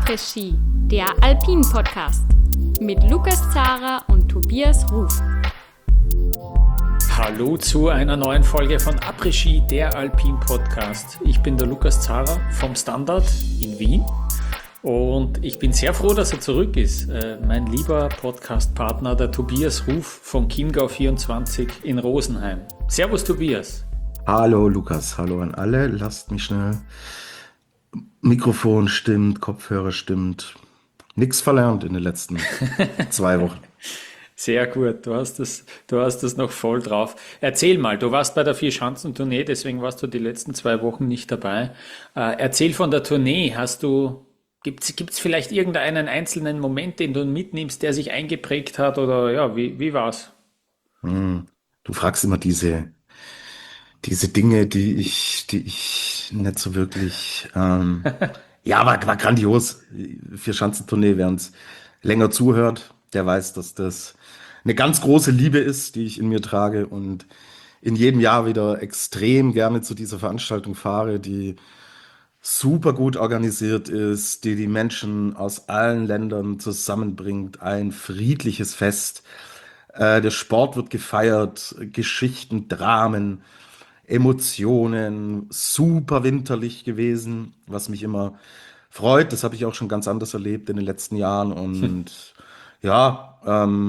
Après-Ski, der Alpin-Podcast mit Lukas Zara und Tobias Ruf. Hallo zu einer neuen Folge von Après-Ski, der Alpin-Podcast. Ich bin der Lukas Zara vom Standard in Wien und ich bin sehr froh, dass er zurück ist. Mein lieber Podcast-Partner, der Tobias Ruf von Chiemgau24 in Rosenheim. Servus Tobias. Hallo Lukas, hallo an alle. Lasst mich schnell. Mikrofon stimmt, Kopfhörer stimmt. Nichts verlernt in den letzten 2 Wochen. Sehr gut, du hast das noch voll drauf. Erzähl mal, du warst bei der Vierschanzentournee, deswegen warst du die letzten 2 Wochen nicht dabei. Erzähl von der Tournee. Gibt's vielleicht irgendeinen einzelnen Moment, den du mitnimmst, der sich eingeprägt hat, oder ja, wie war's? Du fragst immer diese Dinge, die ich nicht so wirklich, ja, war grandios. Vierschanzentournee, wer uns länger zuhört, der weiß, dass das eine ganz große Liebe ist, die ich in mir trage und in jedem Jahr wieder extrem gerne zu dieser Veranstaltung fahre, die super gut organisiert ist, die die Menschen aus allen Ländern zusammenbringt, ein friedliches Fest. Der Sport wird gefeiert, Geschichten, Dramen, Emotionen, super winterlich gewesen, was mich immer freut. Das habe ich auch schon ganz anders erlebt in den letzten Jahren und ja,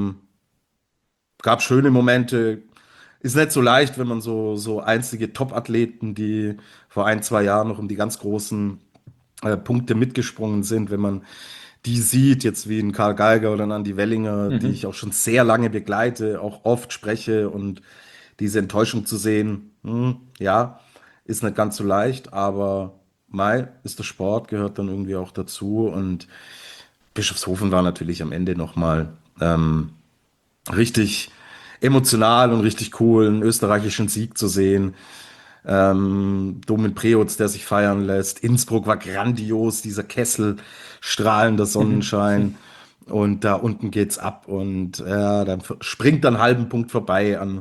gab schöne Momente. Ist nicht so leicht, wenn man so einzige Top-Athleten, die vor 1, 2 Jahren noch um die ganz großen Punkte mitgesprungen sind, wenn man die sieht, jetzt wie ein Karl Geiger oder ein Andi Wellinger, die ich auch schon sehr lange begleite, auch oft spreche und diese Enttäuschung zu sehen, ja, ist nicht ganz so leicht, aber Mai ist der Sport, gehört dann irgendwie auch dazu und Bischofshofen war natürlich am Ende nochmal richtig emotional und richtig cool, einen österreichischen Sieg zu sehen. Dom in Preutz, der sich feiern lässt. Innsbruck war grandios, dieser Kessel, strahlender Sonnenschein. Und da unten geht's ab und dann springt dann einen halben Punkt vorbei an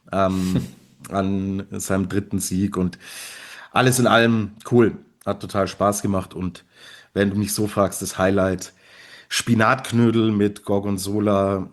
seinem 3. Sieg. Und alles in allem cool, hat total Spaß gemacht. Und wenn du mich so fragst, das Highlight Spinatknödel mit Gorgonzola,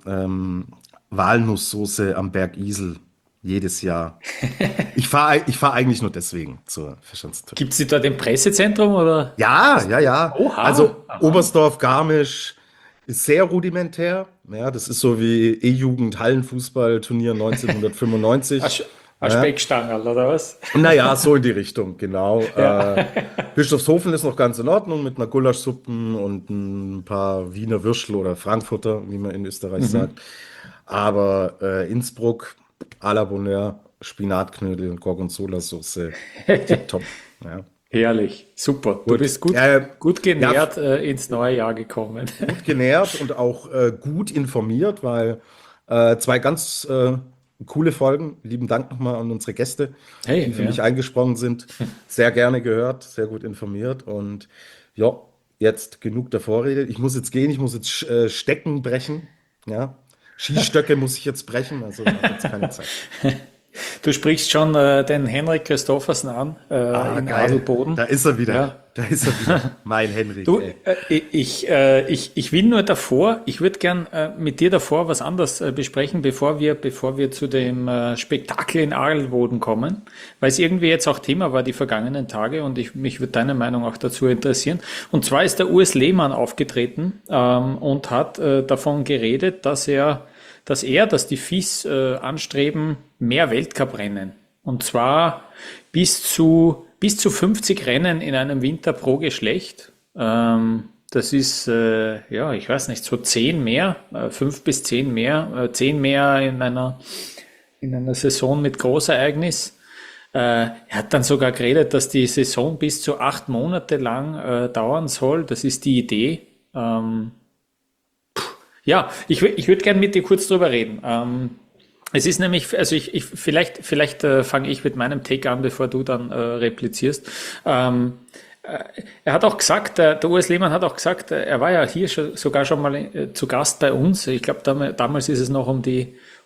Walnusssoße am Berg Isel. Jedes Jahr. Ich fahr eigentlich nur deswegen zur Vierschanzentournee. Gibt's die dort im Pressezentrum oder? Ja. Oha. Also Aha. Oberstdorf-Garmisch ist sehr rudimentär. Ja, das ist so wie E-Jugend-Hallenfußballturnier 1995. Ein Speckstangerl oder was? Naja, so in die Richtung, genau. Ja. Bischofshofen ist noch ganz in Ordnung mit einer Gulaschsuppen und ein paar Wiener Würstel oder Frankfurter, wie man in Österreich sagt. Aber Innsbruck, à la Bonheur, Spinatknödel und Gorgonzola-Soße, tipptopp. Ja. Herrlich, super. Du bist gut genährt ins neue Jahr gekommen. Gut genährt und auch gut informiert, weil 2 ganz coole Folgen. Lieben Dank nochmal an unsere Gäste, die für mich eingesprungen sind. Sehr gerne gehört, sehr gut informiert und ja, jetzt genug der Vorrede. Ich muss jetzt gehen, ich muss jetzt Stecken brechen. Ja. Skistöcke muss ich jetzt brechen, also ich habe jetzt keine Zeit. Du sprichst schon den Henrik Christoffersen an in geil. Adelboden. Da ist er wieder. Ja. Da ist er wieder. Mein Henrik. Du, ey. ich will nur davor, ich würde gern mit dir davor was anderes besprechen, bevor wir zu dem Spektakel in Adelboden kommen, weil es irgendwie jetzt auch Thema war die vergangenen Tage und mich würde deine Meinung auch dazu interessieren. Und zwar ist der Urs Lehmann aufgetreten und hat davon geredet, dass die FIS anstreben, mehr Weltcuprennen. Und zwar bis zu 50 Rennen in einem Winter pro Geschlecht. Das ist, ich weiß nicht, so 10 mehr, 5 bis 10 mehr, 10 mehr in einer Saison mit Großereignis. Er hat dann sogar geredet, dass die Saison bis zu 8 Monate lang dauern soll. Das ist die Idee. Ja, ich würde gerne mit dir kurz drüber reden. Es ist nämlich, also vielleicht fange ich mit meinem Take an, bevor du dann replizierst. Er hat auch gesagt, der Urs Lehmann hat auch gesagt, er war ja hier sogar schon mal zu Gast bei uns. Ich glaube, damals ist es noch um die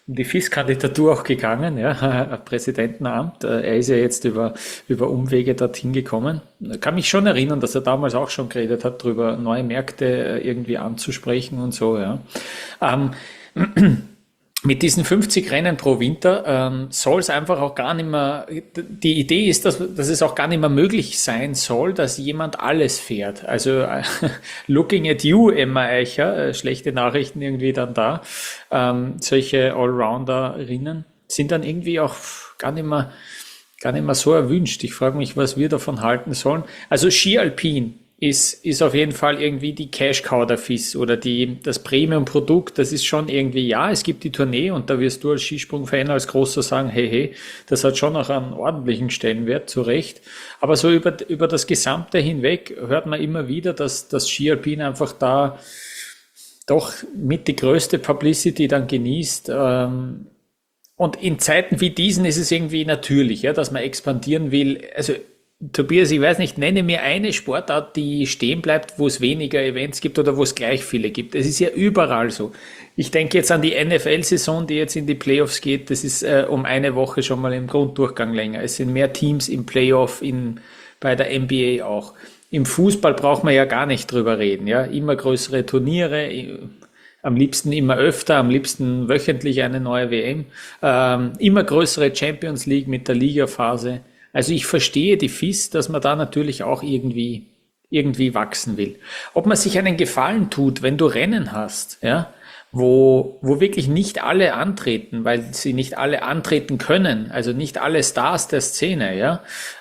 die FIS-Kandidatur auch gegangen, ja, Präsidentenamt. Er ist ja jetzt über Umwege dorthin gekommen. Ich kann mich schon erinnern, dass er damals auch schon geredet hat, darüber neue Märkte irgendwie anzusprechen und so, ja. Ähm, mit diesen 50 Rennen pro Winter soll es einfach auch gar nicht mehr, die Idee ist, dass es auch gar nicht mehr möglich sein soll, dass jemand alles fährt. Also looking at you, Emma Eicher, schlechte Nachrichten irgendwie dann da. Solche Allrounderinnen sind dann irgendwie auch gar nicht mehr so erwünscht. Ich frage mich, was wir davon halten sollen. Also Ski Alpin ist auf jeden Fall irgendwie die Cash Cow der FIS oder das Premium-Produkt. Das ist schon irgendwie, ja, es gibt die Tournee und da wirst du als Skisprung-Fan, als Großer sagen, hey, das hat schon noch einen ordentlichen Stellenwert, zu Recht. Aber so über das Gesamte hinweg hört man immer wieder, dass das Ski Alpin einfach da doch mit die größte Publicity dann genießt. Und in Zeiten wie diesen ist es irgendwie natürlich, ja, dass man expandieren will. Also Tobias, ich weiß nicht, nenne mir eine Sportart, die stehen bleibt, wo es weniger Events gibt oder wo es gleich viele gibt. Es ist ja überall so. Ich denke jetzt an die NFL-Saison, die jetzt in die Playoffs geht. Das ist um eine Woche schon mal im Grunddurchgang länger. Es sind mehr Teams im Playoff, bei der NBA auch. Im Fußball braucht man ja gar nicht drüber reden. Ja, immer größere Turniere, am liebsten immer öfter, am liebsten wöchentlich eine neue WM. Immer größere Champions League mit der Ligaphase. Also ich verstehe die FIS, dass man da natürlich auch irgendwie wachsen will. Ob man sich einen Gefallen tut, wenn du Rennen hast, ja, wo wirklich nicht alle antreten, weil sie nicht alle antreten können, also nicht alle Stars der Szene, ja.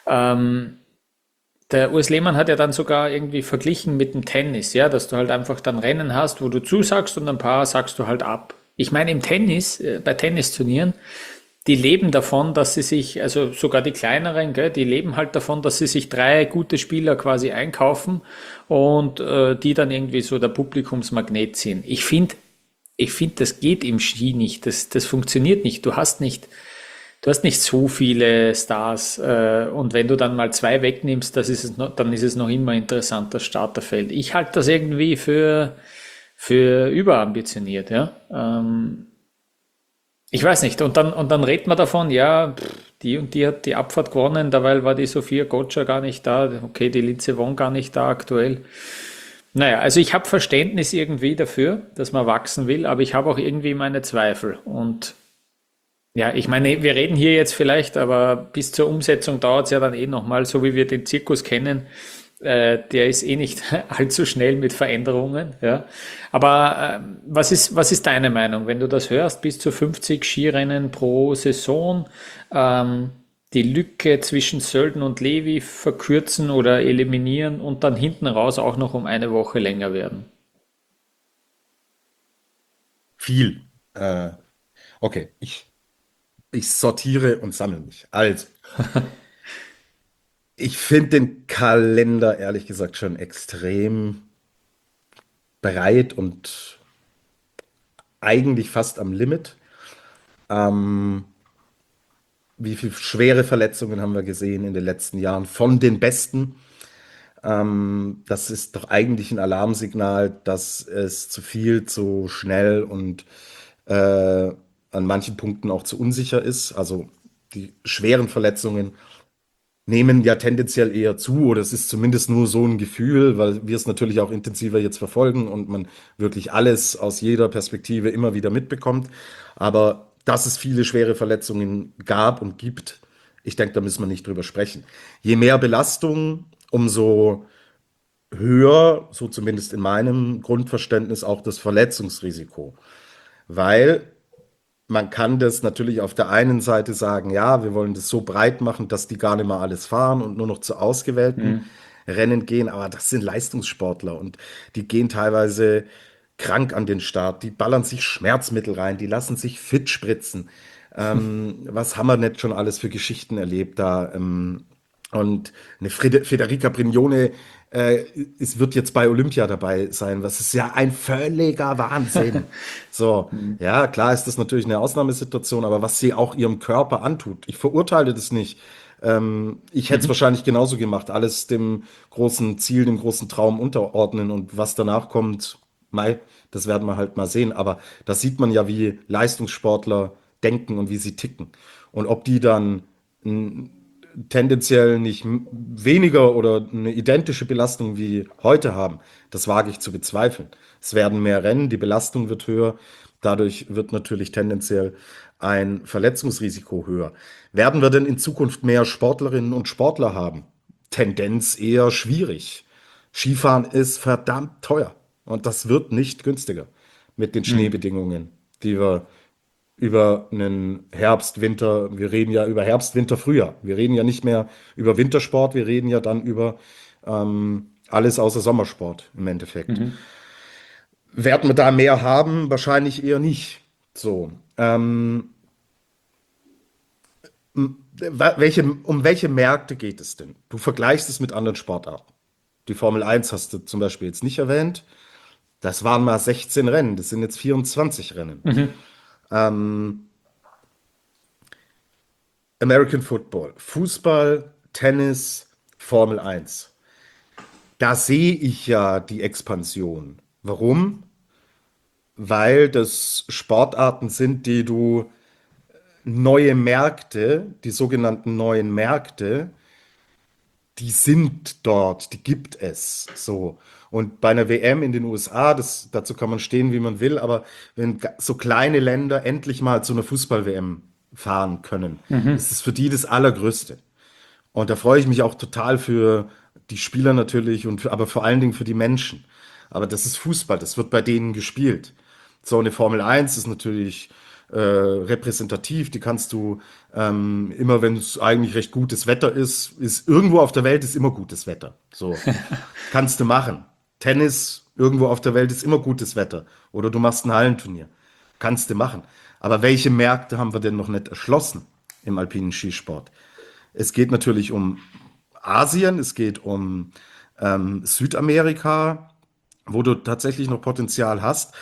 Der Urs Lehmann hat ja dann sogar irgendwie verglichen mit dem Tennis, ja, dass du halt einfach dann Rennen hast, wo du zusagst und ein paar sagst du halt ab. Ich meine, im Tennis, bei Tennisturnieren, die leben davon, dass sie sich, also sogar die kleineren, gell, die leben halt davon, dass sie sich 3 gute Spieler quasi einkaufen und die dann irgendwie so der Publikumsmagnet sind. Ich finde, das geht im Ski nicht. Das funktioniert nicht. Du hast nicht so viele Stars und wenn du dann mal 2 wegnimmst, dann ist es noch immer interessant, das Starterfeld. Ich halte das irgendwie für überambitioniert, ja. Ich weiß nicht. Und dann redet man davon, ja, die und die hat die Abfahrt gewonnen, dabei war die Sophia Gotcha gar nicht da. Okay, die Linze Vonn gar nicht da aktuell. Naja, also ich habe Verständnis irgendwie dafür, dass man wachsen will, aber ich habe auch irgendwie meine Zweifel. Und ja, ich meine, wir reden hier jetzt vielleicht, aber bis zur Umsetzung dauert es ja dann eh nochmal, so wie wir den Zirkus kennen. Der ist eh nicht allzu schnell mit Veränderungen. Ja. Aber was ist deine Meinung, wenn du das hörst, bis zu 50 Skirennen pro Saison, die Lücke zwischen Sölden und Levi verkürzen oder eliminieren und dann hinten raus auch noch um eine Woche länger werden? Viel. Okay, ich sortiere und sammle mich. Also, ich finde den Kalender ehrlich gesagt schon extrem breit und eigentlich fast am Limit. Ähm, Wie viele schwere Verletzungen haben wir gesehen in den letzten Jahren von den Besten? Das ist doch eigentlich ein Alarmsignal, dass es zu viel, zu schnell und äh, an manchen Punkten auch zu unsicher ist. Also die schweren Verletzungen nehmen ja tendenziell eher zu, oder es ist zumindest nur so ein Gefühl, weil wir es natürlich auch intensiver jetzt verfolgen und man wirklich alles aus jeder Perspektive immer wieder mitbekommt. Aber dass es viele schwere Verletzungen gab und gibt, ich denke, da müssen wir nicht drüber sprechen. Je mehr Belastung, umso höher, so zumindest in meinem Grundverständnis, auch das Verletzungsrisiko. Weil man kann das natürlich auf der einen Seite sagen, ja, wir wollen das so breit machen, dass die gar nicht mehr alles fahren und nur noch zu ausgewählten Hm. Rennen gehen, aber das sind Leistungssportler und die gehen teilweise krank an den Start, die ballern sich Schmerzmittel rein, die lassen sich fit spritzen. Was haben wir nicht schon alles für Geschichten erlebt da? Und eine Federica Brignone wird jetzt bei Olympia dabei sein. Was ist ja ein völliger Wahnsinn. So, ja, klar ist das natürlich eine Ausnahmesituation, aber was sie auch ihrem Körper antut, ich verurteile das nicht. Ich hätte es Mhm. wahrscheinlich genauso gemacht, alles dem großen Ziel, dem großen Traum unterordnen und was danach kommt, Mei, das werden wir halt mal sehen. Aber da sieht man ja, wie Leistungssportler denken und wie sie ticken. Und ob die dann tendenziell nicht weniger oder eine identische Belastung wie heute haben, das wage ich zu bezweifeln. Es werden mehr Rennen, die Belastung wird höher, dadurch wird natürlich tendenziell ein Verletzungsrisiko höher. Werden wir denn in Zukunft mehr Sportlerinnen und Sportler haben? Tendenz eher schwierig. Skifahren ist verdammt teuer und das wird nicht günstiger mit den Hm. Schneebedingungen, die wir über einen Herbst, Winter, wir reden ja über Herbst, Winter, Frühjahr. Wir reden ja nicht mehr über Wintersport, wir reden ja dann über alles außer Sommersport im Endeffekt. Mhm. Werden wir da mehr haben? Wahrscheinlich eher nicht. So. Um welche Märkte geht es denn? Du vergleichst es mit anderen Sportarten. Die Formel 1 hast du zum Beispiel jetzt nicht erwähnt. Das waren mal 16 Rennen, das sind jetzt 24 Rennen. Mhm. American Football, Fußball, Tennis, Formel 1. Da sehe ich ja die Expansion. Warum? Weil das Sportarten sind, die du neue Märkte, die sogenannten neuen Märkte, die sind dort, die gibt es so. Und bei einer WM in den USA, dazu kann man stehen, wie man will, aber wenn so kleine Länder endlich mal zu einer Fußball-WM fahren können, ist es für die das Allergrößte. Und da freue ich mich auch total für die Spieler natürlich aber vor allen Dingen für die Menschen. Aber das ist Fußball, das wird bei denen gespielt. So eine Formel 1 ist natürlich repräsentativ, die kannst du immer, wenn es eigentlich recht gutes Wetter ist irgendwo auf der Welt ist immer gutes Wetter. So, kannst du machen. Tennis, irgendwo auf der Welt ist immer gutes Wetter. Oder du machst ein Hallenturnier. Kannst du machen. Aber welche Märkte haben wir denn noch nicht erschlossen im alpinen Skisport? Es geht natürlich um Asien, es geht um Südamerika, wo du tatsächlich noch Potenzial hast.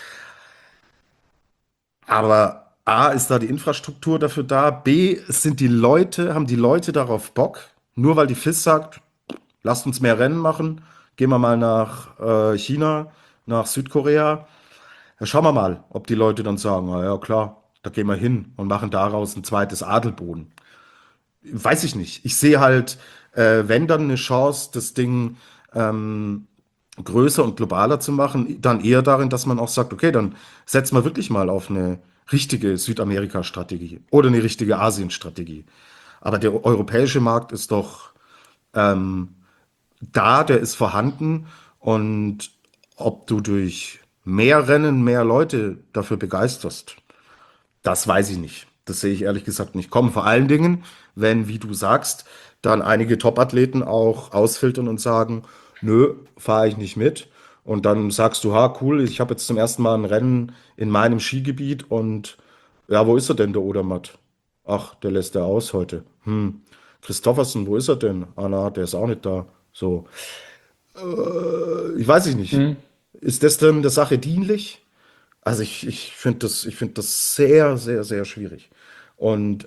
Aber A, ist da die Infrastruktur dafür da? B, haben die Leute darauf Bock? Nur weil die FIS sagt, lasst uns mehr Rennen machen, gehen wir mal nach China, nach Südkorea. Ja, schauen wir mal, ob die Leute dann sagen, na ja klar, da gehen wir hin und machen daraus ein zweites Adelboden. Weiß ich nicht. Ich sehe halt, wenn dann eine Chance, das Ding größer und globaler zu machen, dann eher darin, dass man auch sagt, okay, dann setzen wir wirklich mal auf eine richtige Südamerika-Strategie oder eine richtige Asien-Strategie. Aber der europäische Markt ist doch da, der ist vorhanden und ob du durch mehr Rennen mehr Leute dafür begeisterst, das weiß ich nicht. Das sehe ich ehrlich gesagt nicht kommen. Vor allen Dingen, wenn, wie du sagst, dann einige Top-Athleten auch ausfiltern und sagen, nö, fahre ich nicht mit. Und dann sagst du, ha, cool, ich habe jetzt zum ersten Mal ein Rennen in meinem Skigebiet und ja, wo ist er denn, der Odermatt? Ach, der lässt er aus heute. Christoffersen, wo ist er denn? Ah, na, der ist auch nicht da. So, ich weiß ich nicht. Mhm. Ist das denn der Sache dienlich? Also ich finde das sehr, sehr, sehr schwierig. Und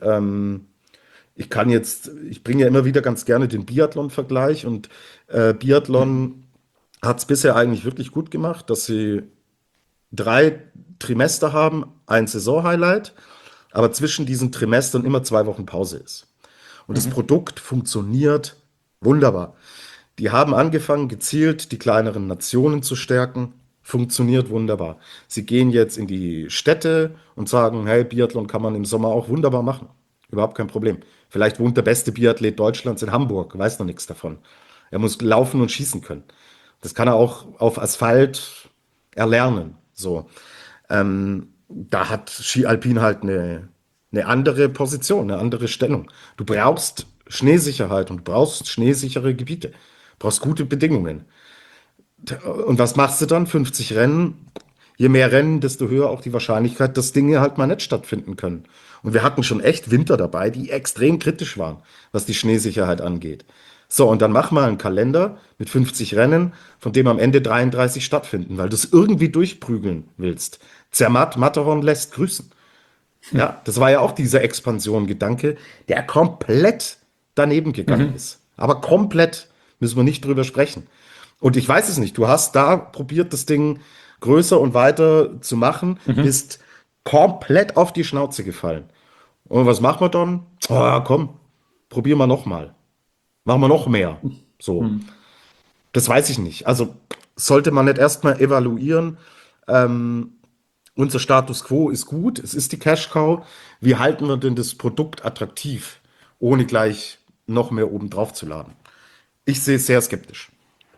ich bringe ja immer wieder ganz gerne den Biathlon-Vergleich und Biathlon hat es bisher eigentlich wirklich gut gemacht, dass sie 3 Trimester haben, ein Saisonhighlight, aber zwischen diesen Trimestern immer 2 Wochen Pause ist. Und das Mhm. Produkt funktioniert wunderbar. Die haben angefangen, gezielt die kleineren Nationen zu stärken. Funktioniert wunderbar. Sie gehen jetzt in die Städte und sagen, hey, Biathlon kann man im Sommer auch wunderbar machen. Überhaupt kein Problem. Vielleicht wohnt der beste Biathlet Deutschlands in Hamburg, weiß noch nichts davon. Er muss laufen und schießen können. Das kann er auch auf Asphalt erlernen. So. Da hat Ski Alpin halt eine andere Position, eine andere Stellung. Du brauchst Schneesicherheit und du brauchst schneesichere Gebiete. Du brauchst gute Bedingungen. Und was machst du dann? 50 Rennen. Je mehr Rennen, desto höher auch die Wahrscheinlichkeit, dass Dinge halt mal nicht stattfinden können. Und wir hatten schon echt Winter dabei, die extrem kritisch waren, was die Schneesicherheit angeht. So, und dann mach mal einen Kalender mit 50 Rennen, von dem am Ende 33 stattfinden, weil du es irgendwie durchprügeln willst. Zermatt, Matterhorn lässt grüßen. Ja, das war ja auch dieser Expansion-Gedanke, der komplett daneben gegangen Mhm. ist. Aber komplett müssen wir nicht drüber sprechen. Und ich weiß es nicht, du hast da probiert, das Ding größer und weiter zu machen, bist komplett auf die Schnauze gefallen. Und was machen wir dann? Oh, komm, probieren wir nochmal. Machen wir noch mehr. So, das weiß ich nicht. Also sollte man nicht erstmal evaluieren. Unser Status quo ist gut, es ist die Cash Cow. Wie halten wir denn das Produkt attraktiv, ohne gleich noch mehr oben drauf zu laden? Ich sehe es sehr skeptisch.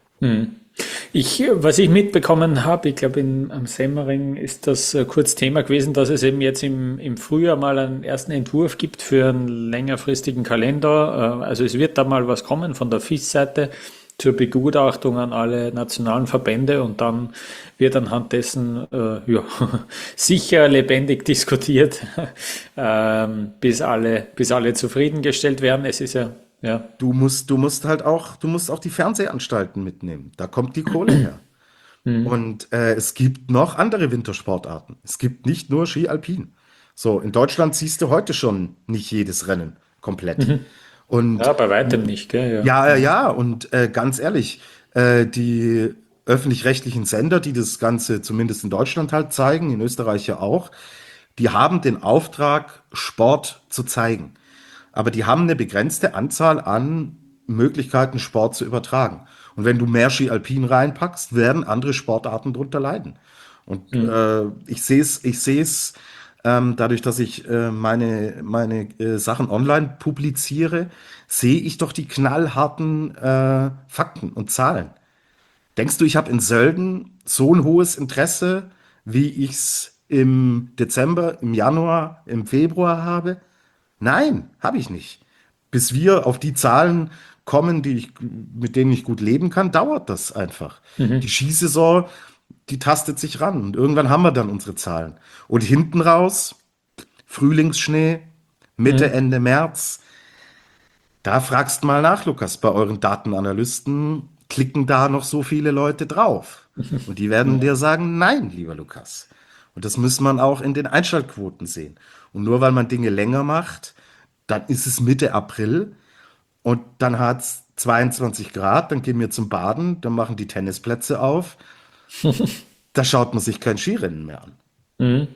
Was ich mitbekommen habe, ich glaube, am Semmering ist das kurz Thema gewesen, dass es eben jetzt im Frühjahr mal einen ersten Entwurf gibt für einen längerfristigen Kalender. Also es wird da mal was kommen von der FIS-Seite zur Begutachtung an alle nationalen Verbände und dann wird anhand dessen ja, sicher lebendig diskutiert, bis alle zufriedengestellt werden. Es ist ja, ja. Du musst auch die Fernsehanstalten mitnehmen. Da kommt die Kohle her. Und es gibt noch andere Wintersportarten. Es gibt nicht nur Ski Alpin. So, in Deutschland siehst du heute schon nicht jedes Rennen komplett. Und Ja, bei weitem nicht, gell? Ja. ja, und ganz ehrlich, die öffentlich-rechtlichen Sender, die das Ganze zumindest in Deutschland halt zeigen, in Österreich ja auch, die haben den Auftrag, Sport zu zeigen. Aber die haben eine begrenzte Anzahl an Möglichkeiten, Sport zu übertragen. Und wenn du mehr Ski Alpin reinpackst, werden andere Sportarten drunter leiden. Und ich sehe es dadurch, dass ich meine Sachen online publiziere, sehe ich doch die knallharten Fakten und Zahlen. Denkst du, ich habe in Sölden so ein hohes Interesse, wie ich es im Dezember, im Januar, im Februar habe? Nein, habe ich nicht. Bis wir auf die Zahlen kommen, mit denen ich gut leben kann, dauert das einfach. Die Skisaison, die tastet sich ran und irgendwann haben wir dann unsere Zahlen. Und hinten raus, Frühlingsschnee, Mitte, Ende März, da fragst mal nach, Lukas, bei euren Datenanalysten, klicken da noch so viele Leute drauf? Und die werden dir sagen, nein, lieber Lukas. Und das muss man auch in den Einschaltquoten sehen. Und nur weil man Dinge länger macht, dann ist es Mitte April und dann hat es 22 Grad, dann gehen wir zum Baden, dann machen die Tennisplätze auf. Da schaut man sich kein Skirennen mehr an.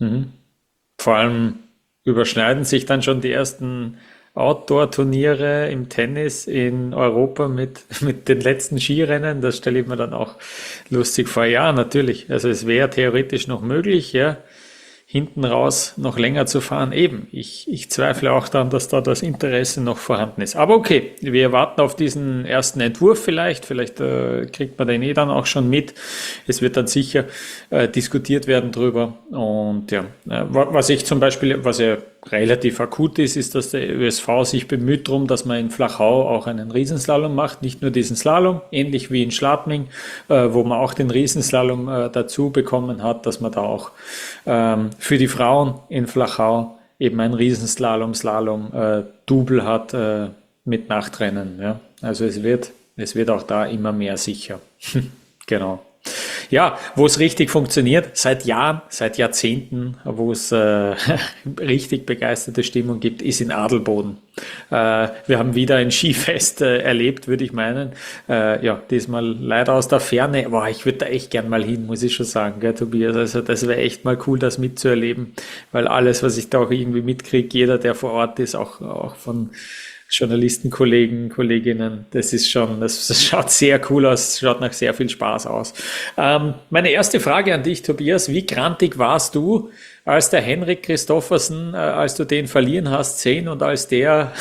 Vor allem überschneiden sich dann schon die ersten Outdoor-Turniere im Tennis in Europa mit den letzten Skirennen. Das stelle ich mir dann auch lustig vor. Ja, natürlich. Also es wäre theoretisch noch möglich, ja, hinten raus noch länger zu fahren. Eben, ich zweifle auch daran, dass da das Interesse noch vorhanden ist. Aber okay, wir warten auf diesen ersten Entwurf vielleicht. Vielleicht kriegt man den dann auch schon mit. Es wird dann sicher diskutiert werden drüber. Und ja, was ja relativ akut ist, ist, dass der ÖSV sich bemüht darum, dass man in Flachau auch einen Riesenslalom macht. Nicht nur diesen Slalom, ähnlich wie in Schladming, wo man auch den Riesenslalom dazu bekommen hat, dass man da auch für die Frauen in Flachau eben ein Riesenslalom, Double hat mit Nachtrennen. Ja. Also es wird auch da immer mehr sicher. Genau. Ja, wo es richtig funktioniert, seit Jahren, seit Jahrzehnten, wo es richtig begeisterte Stimmung gibt, ist in Adelboden. Wir haben wieder ein Skifest erlebt, würde ich meinen. Ja, diesmal leider aus der Ferne. Boah, ich würde da echt gern mal hin, muss ich schon sagen, gell, Tobias. Also das wäre echt mal cool, das mitzuerleben, weil alles, was ich da auch irgendwie mitkriege, jeder, der vor Ort ist, auch von Journalisten, Kollegen, Kolleginnen, das schaut sehr cool aus, schaut nach sehr viel Spaß aus. Meine erste Frage an dich, Tobias, wie grantig warst du, als der Henrik Christophersen, als du den verliehen hast sehen und als der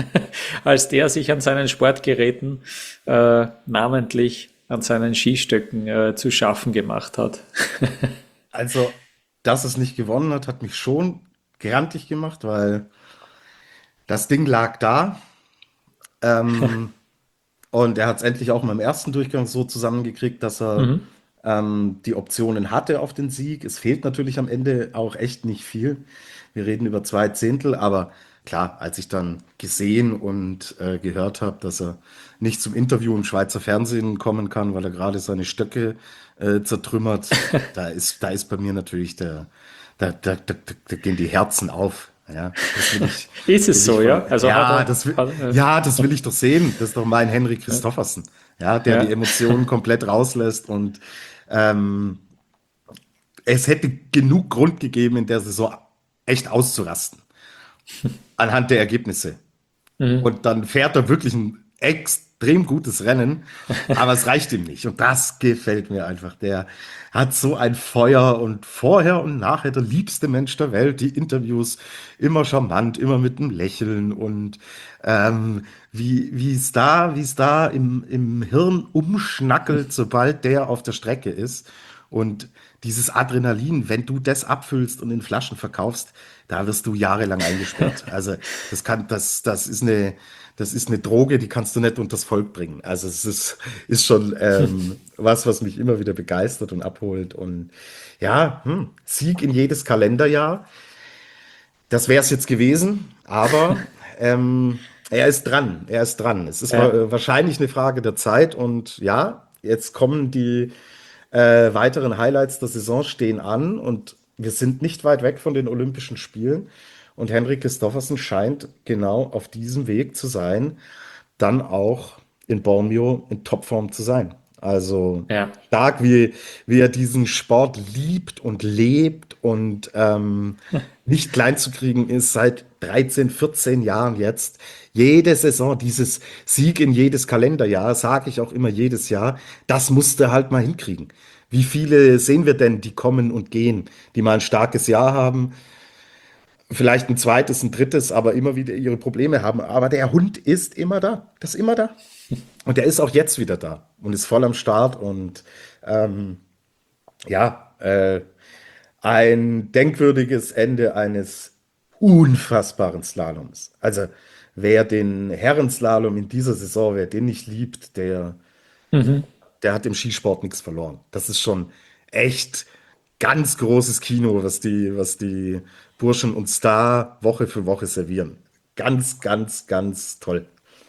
sich an seinen Sportgeräten, namentlich an seinen Skistöcken, zu schaffen gemacht hat? Also, dass es nicht gewonnen hat, hat mich schon grantig gemacht, weil das Ding lag da. Und er hat es endlich auch mal im ersten Durchgang so zusammengekriegt, dass er die Optionen hatte auf den Sieg. Es fehlt natürlich am Ende auch echt nicht viel. Wir reden über 2 Zehntel, aber klar, als ich dann gesehen und gehört habe, dass er nicht zum Interview im Schweizer Fernsehen kommen kann, weil er gerade seine Stöcke zertrümmert, da ist bei mir natürlich da gehen die Herzen auf. Ja, Ist es so, ja? Also ja, das will ich doch sehen. Das ist doch mein Henrik Christophersen, ja, der die Emotionen komplett rauslässt und es hätte genug Grund gegeben, in der Saison echt auszurasten anhand der Ergebnisse. Mhm. Und dann fährt er wirklich ein extrem gutes Rennen, aber es reicht ihm nicht. Und das gefällt mir einfach. Der hat so ein Feuer und vorher und nachher der liebste Mensch der Welt. Die Interviews immer charmant, immer mit einem Lächeln und wie es da im Hirn umschnackelt, sobald der auf der Strecke ist. Und dieses Adrenalin, wenn du das abfüllst und in Flaschen verkaufst, da wirst du jahrelang eingesperrt. Also das ist eine Droge, die kannst du nicht unters Volk bringen. Also ist schon was mich immer wieder begeistert und abholt. Und ja, Sieg in jedes Kalenderjahr, das wäre es jetzt gewesen, aber er ist dran, er ist dran. Es ist Ja. wahrscheinlich eine Frage der Zeit und ja, jetzt kommen die weiteren Highlights der Saison stehen an und wir sind nicht weit weg von den Olympischen Spielen. Und Henrik Kristoffersen scheint genau auf diesem Weg zu sein, dann auch in Bormio in Topform zu sein. Also Ja. stark, wie er diesen Sport liebt und lebt und nicht klein zu kriegen ist seit 13, 14 Jahren jetzt. Jede Saison, dieses Sieg in jedes Kalenderjahr, sage ich auch immer jedes Jahr, das musste halt mal hinkriegen. Wie viele sehen wir denn, die kommen und gehen, die mal ein starkes Jahr haben, vielleicht ein zweites, ein drittes, aber immer wieder ihre Probleme haben. Aber der Hund ist immer da. Das ist immer da. Und der ist auch jetzt wieder da und ist voll am Start. Und ja, ein denkwürdiges Ende eines unfassbaren Slaloms. Also wer den Herrenslalom in dieser Saison, wer den nicht liebt, Mhm. der hat im Skisport nichts verloren. Das ist schon echt ganz großes Kino, was die Burschen uns da Woche für Woche servieren. Ganz, ganz, ganz toll.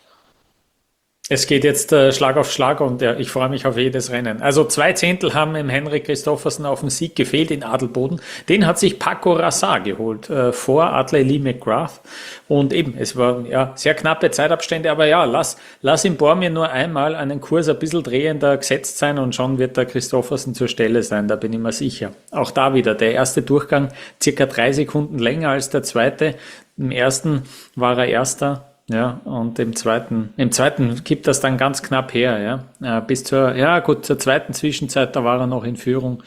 Es geht jetzt Schlag auf Schlag und ja, ich freue mich auf jedes Rennen. Also 2 Zehntel haben im Henrik Kristoffersen auf dem Sieg gefehlt in Adelboden. Den hat sich Paco Rassar geholt vor Adley Lee McGrath. Und eben, es waren ja sehr knappe Zeitabstände, aber ja, lass in Bormir nur einmal einen Kurs ein bisschen drehender gesetzt sein und schon wird der Kristoffersen zur Stelle sein, da bin ich mir sicher. Auch da wieder, der erste Durchgang circa 3 Sekunden länger als der zweite. Im ersten war er Erster. Ja, und im zweiten kippt das dann ganz knapp her, ja. Bis zur zweiten Zwischenzeit, da war er noch in Führung.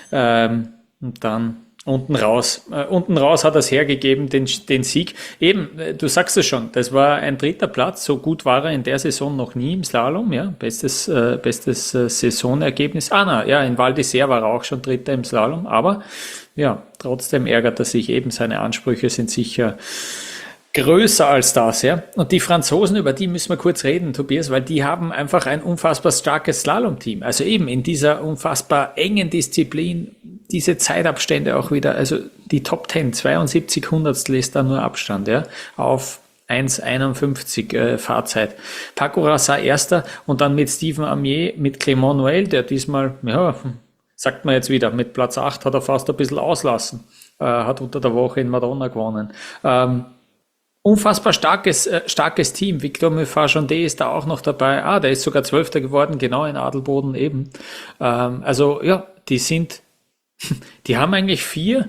Und dann unten raus hat er es hergegeben, den Sieg. Eben, du sagst es schon, das war ein dritter Platz, so gut war er in der Saison noch nie im Slalom, ja. Bestes Saisonergebnis. In Val d'Isère war er auch schon Dritter im Slalom, aber ja, trotzdem ärgert er sich eben, seine Ansprüche sind sicher größer als das, ja. Und die Franzosen, über die müssen wir kurz reden, Tobias, weil die haben einfach ein unfassbar starkes Slalom-Team. Also eben in dieser unfassbar engen Disziplin, diese Zeitabstände auch wieder, also die Top 10, 72 Hundertstel ist da nur Abstand, ja, auf 1,51 Fahrzeit. Paco Rassar Erster und dann mit Stephen Amier, mit Clément Noël, der diesmal, ja, sagt man jetzt wieder, mit Platz 8 hat er fast ein bisschen auslassen, hat unter der Woche in Madonna gewonnen. Unfassbar starkes Team. Victor Muffat-Chandé ist da auch noch dabei. Der ist sogar Zwölfter geworden, genau in Adelboden eben. Also ja, die haben eigentlich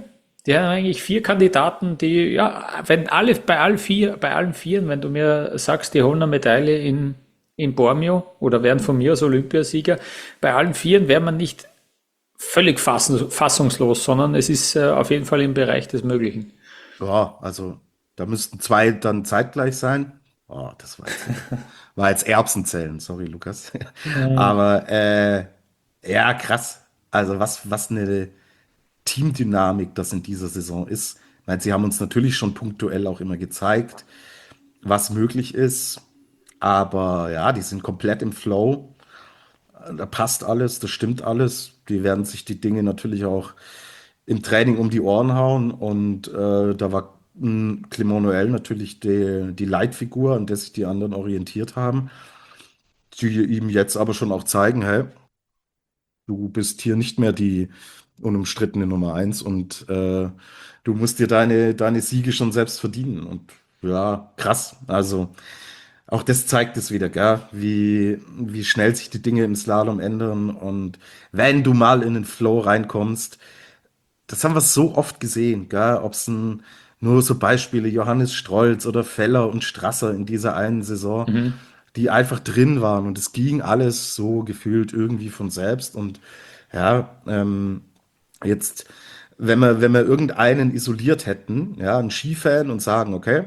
vier Kandidaten, die, ja, bei allen Vieren, wenn du mir sagst, die holen eine Medaille in Bormio oder werden von mir als Olympiasieger, bei allen Vieren wäre man nicht völlig fassungslos, sondern es ist auf jeden Fall im Bereich des Möglichen. Ja, also da müssten zwei dann zeitgleich sein. Oh, das war jetzt Erbsenzählen, sorry, Lukas. Aber ja, krass. Also was eine Teamdynamik das in dieser Saison ist. Ich meine, sie haben uns natürlich schon punktuell auch immer gezeigt, was möglich ist. Aber ja, die sind komplett im Flow. Da passt alles, das stimmt alles. Die werden sich die Dinge natürlich auch im Training um die Ohren hauen. Und da war Clément Noël natürlich die Leitfigur, an der sich die anderen orientiert haben, die ihm jetzt aber schon auch zeigen, hey, du bist hier nicht mehr die unumstrittene Nummer eins und du musst dir deine Siege schon selbst verdienen. Und ja, krass. Also auch das zeigt es wieder, gell? Wie schnell sich die Dinge im Slalom ändern. Und wenn du mal in den Flow reinkommst, das haben wir so oft gesehen, gell? Ob es nur so Beispiele, Johannes Strolz oder Feller und Strasser in dieser einen Saison, Mhm. die einfach drin waren und es ging alles so gefühlt irgendwie von selbst und ja, jetzt, wenn wir irgendeinen isoliert hätten, ja, einen Skifan und sagen, okay,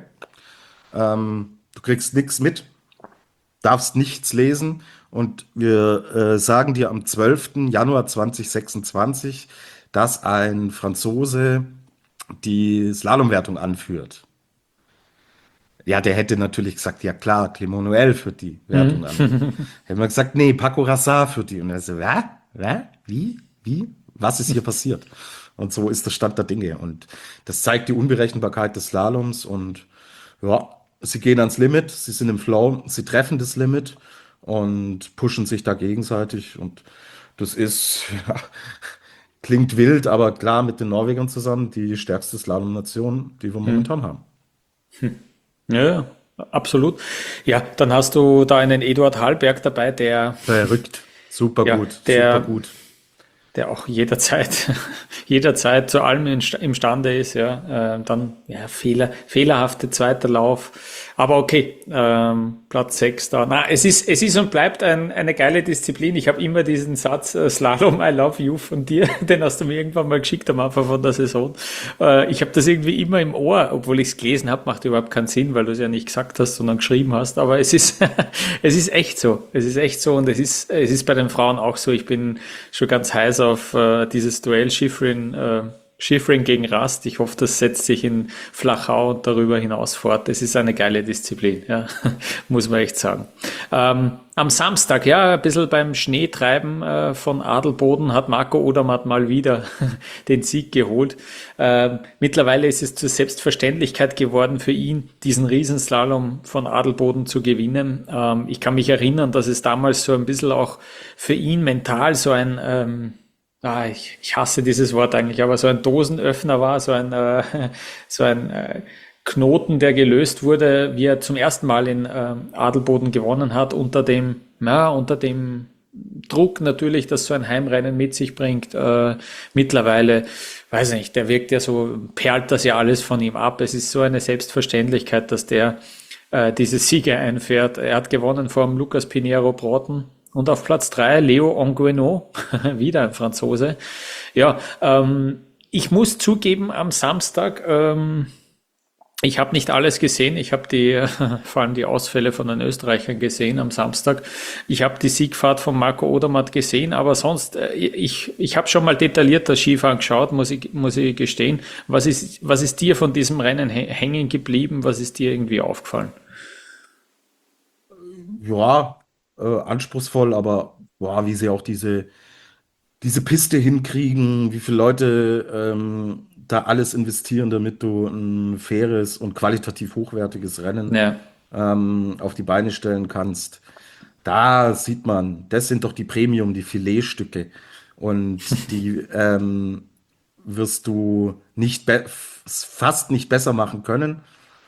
du kriegst nichts mit, darfst nichts lesen und wir sagen dir am 12. Januar 2026, dass ein Franzose die Slalomwertung anführt. Ja, der hätte natürlich gesagt, ja klar, Clement Noël führt die Wertung an. Und Mhm. hätten wir gesagt, nee, Paco Rassat führt die. Und er so, was? Was? Wie? Wie? Was ist hier passiert? Und so ist der Stand der Dinge. Und das zeigt die Unberechenbarkeit des Slaloms. Und ja, sie gehen ans Limit, sie sind im Flow, sie treffen das Limit und pushen sich da gegenseitig. Und das ist, ja, klingt wild, aber klar mit den Norwegern zusammen die stärkste Slalom-Nation, die wir momentan haben. Ja, ja, absolut. Ja, dann hast du da einen Eduard Hallberg dabei, Verrückt. Super ja, gut, super gut. der auch jederzeit, jederzeit zu allem imstande ist, ja, dann, ja, fehlerhafte zweiter Lauf. Aber okay, Platz 6 da. Na, es ist und bleibt eine geile Disziplin. Ich habe immer diesen Satz, Slalom, I love you von dir, den hast du mir irgendwann mal geschickt am Anfang von der Saison. Ich habe das irgendwie immer im Ohr, obwohl ich es gelesen habe, macht überhaupt keinen Sinn, weil du es ja nicht gesagt hast, sondern geschrieben hast. Aber es ist, es ist echt so. Es ist echt so und es ist bei den Frauen auch so. Ich bin schon ganz heiß auf dieses Duell Schifrin gegen Rast. Ich hoffe, das setzt sich in Flachau und darüber hinaus fort. Es ist eine geile Disziplin, ja, muss man echt sagen. Am Samstag, ja, ein bisschen beim Schneetreiben von Adelboden hat Marco Odermatt mal wieder den Sieg geholt. Mittlerweile ist es zur Selbstverständlichkeit geworden für ihn, diesen Riesenslalom von Adelboden zu gewinnen. Ich kann mich erinnern, dass es damals so ein bisschen auch für ihn mental so ein ich hasse dieses Wort eigentlich, aber so ein Dosenöffner war, so ein Knoten, der gelöst wurde, wie er zum ersten Mal in Adelboden gewonnen hat, unter dem Druck natürlich, dass so ein Heimrennen mit sich bringt. Mittlerweile, weiß nicht, der wirkt ja so, perlt das ja alles von ihm ab. Es ist so eine Selbstverständlichkeit, dass der diese Siege einfährt. Er hat gewonnen vor dem Lucas Pinheiro Broughton. Und auf Platz 3 Leo Angueno, wieder ein Franzose. Ja, ich muss zugeben, am Samstag, ich habe nicht alles gesehen. Ich habe vor allem die Ausfälle von den Österreichern gesehen am Samstag. Ich habe die Siegfahrt von Marco Odermatt gesehen, aber sonst, ich habe schon mal detailliert das Skifahren geschaut, muss ich gestehen. Was ist dir von diesem Rennen hängen geblieben? Was ist dir irgendwie aufgefallen? Ja, anspruchsvoll, aber boah, wie sie auch diese Piste hinkriegen, wie viele Leute da alles investieren, damit du ein faires und qualitativ hochwertiges Rennen Ja. auf die Beine stellen kannst. Da sieht man, das sind doch die Premium, die Filetstücke. Und die wirst du fast nicht besser machen können.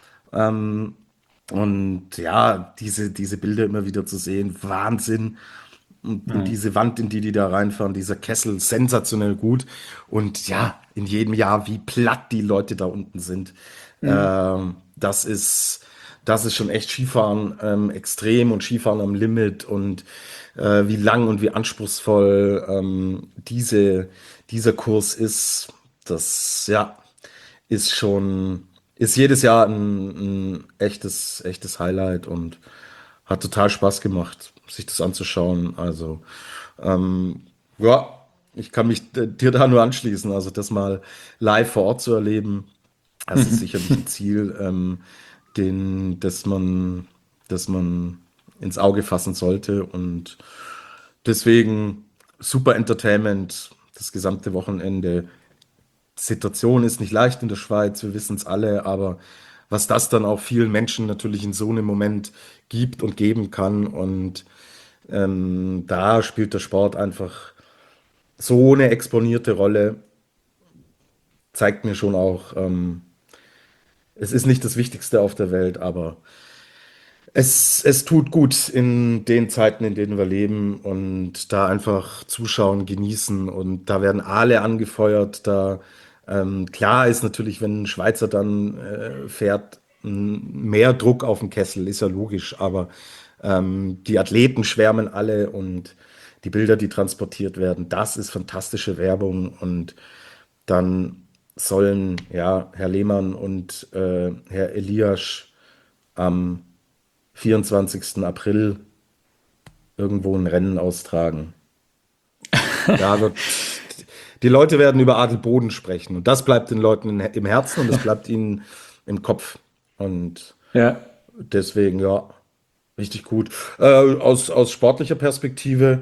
Und ja, diese Bilder immer wieder zu sehen, Wahnsinn. Und diese Wand, in die die da reinfahren, dieser Kessel, sensationell gut. Und ja, in jedem Jahr, wie platt die Leute da unten sind. Das ist schon echt Skifahren extrem und Skifahren am Limit und wie lang und wie anspruchsvoll dieser Kurs ist. Das, ja, ist jedes Jahr ein echtes Highlight und hat total Spaß gemacht, sich das anzuschauen. Also, ja, ich kann mich dir da nur anschließen. Also, das mal live vor Ort zu erleben, das ist sicherlich ein Ziel, das man ins Auge fassen sollte. Und deswegen super Entertainment, das gesamte Wochenende. Situation ist nicht leicht in der Schweiz, wir wissen es alle, aber was das dann auch vielen Menschen natürlich in so einem Moment gibt und geben kann. Und da spielt der Sport einfach so eine exponierte Rolle, zeigt mir schon auch, es ist nicht das Wichtigste auf der Welt, aber Es tut gut in den Zeiten, in denen wir leben und da einfach zuschauen, genießen und da werden alle angefeuert. Klar ist natürlich, wenn ein Schweizer dann fährt, mehr Druck auf den Kessel, ist ja logisch, aber die Athleten schwärmen alle und die Bilder, die transportiert werden, das ist fantastische Werbung und dann sollen ja Herr Lehmann und Herr Eliasch am 24. April irgendwo ein Rennen austragen. Da wird, die Leute werden über Adelboden sprechen und das bleibt den Leuten im Herzen und das bleibt ihnen im Kopf. Und Ja. deswegen, ja, richtig gut. Aus sportlicher Perspektive,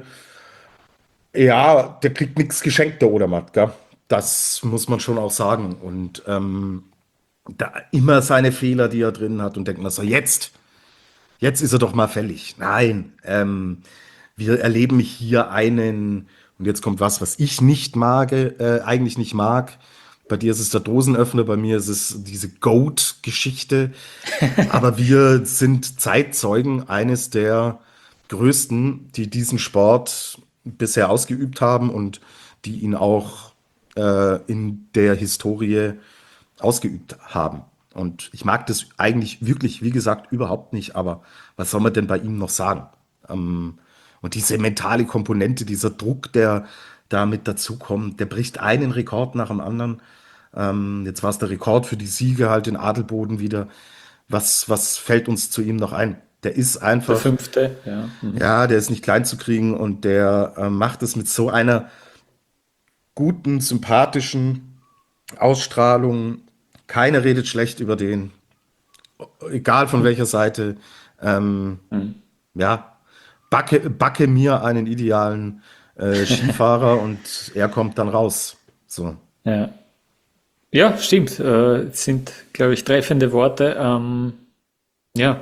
ja, der kriegt nichts geschenkt, der Odermatt, gell? Das muss man schon auch sagen. Und da immer seine Fehler, die er drin hat und denkt man so, jetzt ist er doch mal fällig. Nein, wir erleben hier einen, und jetzt kommt was, was ich nicht mag, eigentlich nicht mag. Bei dir ist es der Dosenöffner, bei mir ist es diese Goat-Geschichte. Aber wir sind Zeitzeugen eines der größten, die diesen Sport bisher ausgeübt haben und die ihn auch in der Historie ausgeübt haben. Und ich mag das eigentlich wirklich, wie gesagt, überhaupt nicht. Aber was soll man denn bei ihm noch sagen? Und diese mentale Komponente, dieser Druck, der da mit dazukommt, der bricht einen Rekord nach dem anderen. Jetzt war es der Rekord für die Siege halt in Adelboden wieder. Was fällt uns zu ihm noch ein? Der ist Der einfach, 5. Ja. Mhm. ja, der ist nicht klein zu kriegen und der macht es mit so einer guten, sympathischen Ausstrahlung. Keiner redet schlecht über den, egal von welcher Seite. Ähm, Mhm. ja, backe mir einen idealen Skifahrer und er kommt dann raus. So. Ja. Ja, stimmt. Sind, glaube ich, treffende Worte. Ja,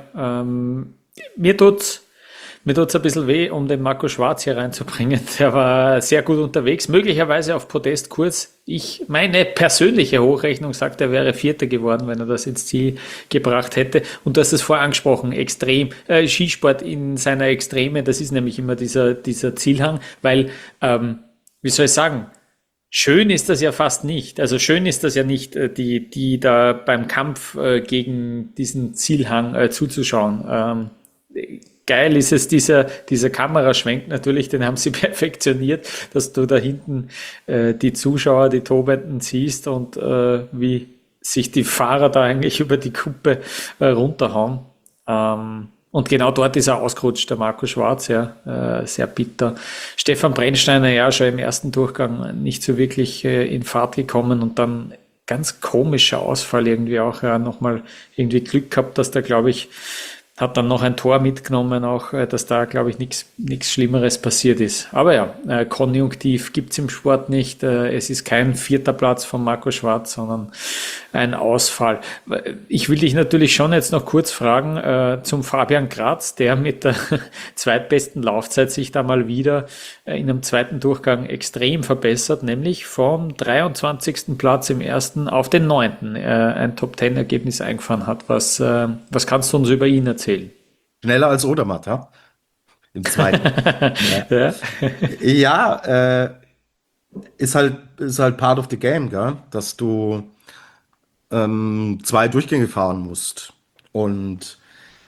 mir tut's ein bisschen weh, um den Marco Schwarz hier reinzubringen. Der war sehr gut unterwegs, möglicherweise auf Podestkurs. Meine persönliche Hochrechnung sagt, er wäre Vierter geworden, wenn er das ins Ziel gebracht hätte. Und du hast es vorher angesprochen, Skisport in seiner Extreme, das ist nämlich immer dieser Zielhang, weil, wie soll ich sagen, schön ist das ja fast nicht. Also schön ist das ja nicht, die da beim Kampf gegen diesen Zielhang zuzuschauen. Geil ist es, dieser Kameraschwenk natürlich, den haben sie perfektioniert, dass du da hinten die Zuschauer, die Tobenden siehst und wie sich die Fahrer da eigentlich über die Kuppe runterhauen. Und genau dort ist er ausgerutscht, der Marco Schwarz, ja, sehr bitter. Stefan Brennsteiner, ja, schon im ersten Durchgang nicht so wirklich in Fahrt gekommen und dann ganz komischer Ausfall irgendwie auch, ja, nochmal irgendwie Glück gehabt, dass da, glaube ich, hat dann noch ein Tor mitgenommen, auch dass da, glaube ich, nichts Schlimmeres passiert ist. Aber ja, Konjunktiv gibt's im Sport nicht. Es ist kein 4. Platz von Marco Schwarz, sondern ein Ausfall. Ich will dich natürlich schon jetzt noch kurz fragen zum Fabian Graz, der mit der zweitbesten Laufzeit sich da mal wieder in einem zweiten Durchgang extrem verbessert, nämlich vom 23. Platz im ersten auf den 9. Ein Top-10-Ergebnis eingefahren hat. Was kannst du uns über ihn erzählen? Schneller als Odermatt, ja? Im zweiten. Ja, Ja, ja ist halt part of the game, gell? Dass du zwei Durchgänge fahren musst. Und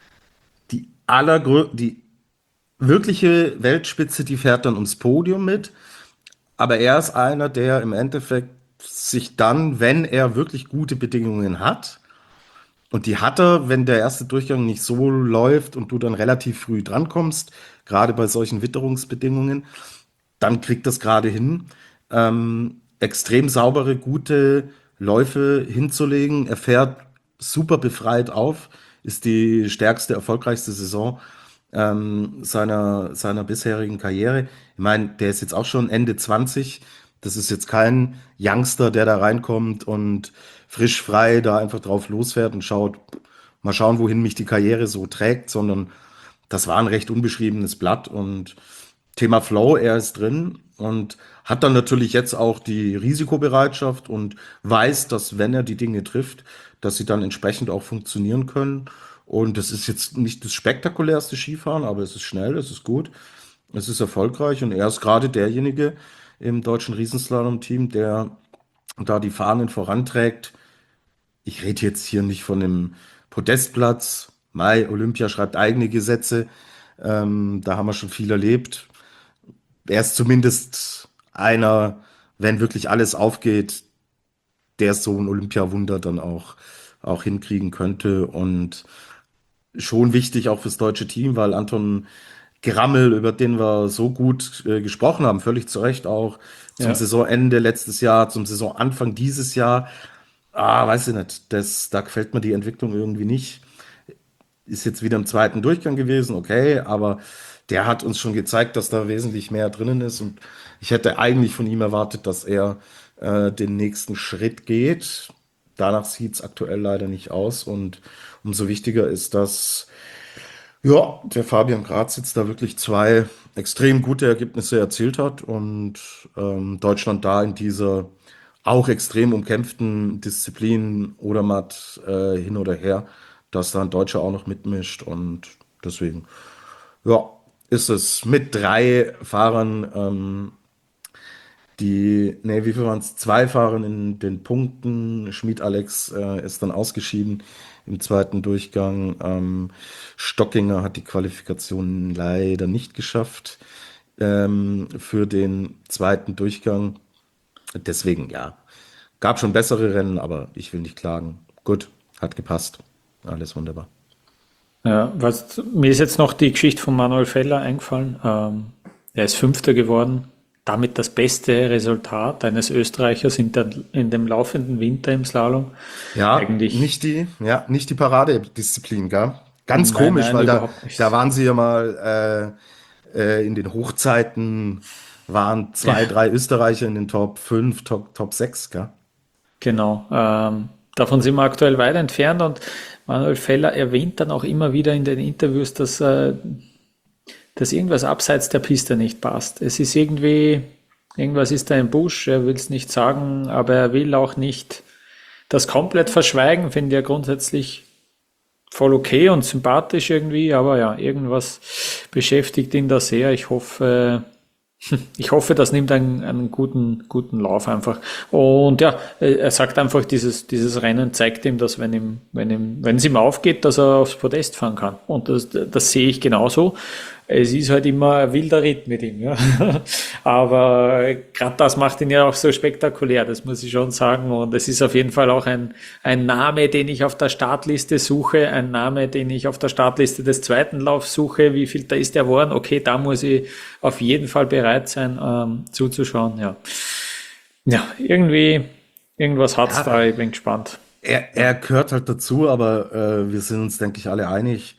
die wirkliche Weltspitze, die fährt dann ums Podium mit. Aber er ist einer, der im Endeffekt sich dann, wenn er wirklich gute Bedingungen hat, und die hat er, wenn der erste Durchgang nicht so läuft und du dann relativ früh drankommst, gerade bei solchen Witterungsbedingungen, dann kriegt das gerade hin, extrem saubere, gute Läufe hinzulegen. Er fährt super befreit auf, ist die stärkste, erfolgreichste Saison seiner bisherigen Karriere. Ich meine, der ist jetzt auch schon Ende 20. Das ist jetzt kein Youngster, der da reinkommt und frisch frei da einfach drauf losfährt und schaut, mal schauen, wohin mich die Karriere so trägt, sondern das war ein recht unbeschriebenes Blatt und Thema Flow, er ist drin und hat dann natürlich jetzt auch die Risikobereitschaft und weiß, dass wenn er die Dinge trifft, dass sie dann entsprechend auch funktionieren können. Und das ist jetzt nicht das spektakulärste Skifahren, aber es ist schnell, es ist gut, es ist erfolgreich und er ist gerade derjenige im deutschen Riesenslalom-Team, der da die Fahnen voranträgt. Ich rede jetzt hier nicht von dem Podestplatz. Mai, Olympia schreibt eigene Gesetze. Da haben wir schon viel erlebt. Er ist zumindest einer, wenn wirklich alles aufgeht, der so ein Olympiawunder dann auch hinkriegen könnte. Und schon wichtig auch fürs deutsche Team, weil Anton Grammel, über den wir so gut gesprochen haben, völlig zu Recht auch zum Ja. Saisonende letztes Jahr, zum Saisonanfang dieses Jahr. Weiß ich nicht, da gefällt mir die Entwicklung irgendwie nicht. Ist jetzt wieder im zweiten Durchgang gewesen, okay, aber der hat uns schon gezeigt, dass da wesentlich mehr drinnen ist und ich hätte eigentlich von ihm erwartet, dass er den nächsten Schritt geht. Danach sieht es aktuell leider nicht aus und umso wichtiger ist, dass ja, der Fabian Graz jetzt da wirklich zwei extrem gute Ergebnisse erzielt hat und Deutschland da in dieser auch extrem umkämpften Disziplin Odermatt hin oder her, dass da ein Deutscher auch noch mitmischt und deswegen, ja, ist es mit drei Fahrern, wie viel waren es? Zwei Fahrern in den Punkten. Schmid Alex ist dann ausgeschieden im zweiten Durchgang. Stockinger hat die Qualifikation leider nicht geschafft für den zweiten Durchgang. Deswegen, ja, gab schon bessere Rennen, aber ich will nicht klagen. Gut, hat gepasst. Alles wunderbar. Ja, mir ist jetzt noch die Geschichte von Manuel Feller eingefallen. Er ist Fünfter geworden. Damit das beste Resultat eines Österreichers in dem laufenden Winter im Slalom. Ja, Eigentlich, nicht die Paradedisziplin, gell? Ganz nein, komisch, nein, weil überhaupt da nicht. waren sie ja mal in den Hochzeiten waren zwei, drei Österreicher in den Top 5, Top 6, gell? Genau. Davon sind wir aktuell weit entfernt und Manuel Feller erwähnt dann auch immer wieder in den Interviews, dass irgendwas abseits der Piste nicht passt. Es ist irgendwas ist da im Busch, er will es nicht sagen, aber er will auch nicht das komplett verschweigen, finde ich ja grundsätzlich voll okay und sympathisch irgendwie, aber ja, irgendwas beschäftigt ihn da sehr. Ich hoffe, das nimmt einen guten Lauf einfach. Und ja, er sagt einfach, dieses Rennen zeigt ihm, dass wenn es ihm aufgeht, dass er aufs Podest fahren kann. Und das sehe ich genauso. Es ist halt immer ein wilder Ritt mit ihm, ja. Aber gerade das macht ihn ja auch so spektakulär, das muss ich schon sagen. Und es ist auf jeden Fall auch ein Name, den ich auf der Startliste suche, ein Name, den ich auf der Startliste des zweiten Laufs suche. Wie viel da ist der geworden? Okay, da muss ich auf jeden Fall bereit sein, zuzuschauen, ja. Ja, irgendwas hat's Ja, da, ich bin gespannt. er gehört halt dazu, aber wir sind uns, denke ich, alle einig,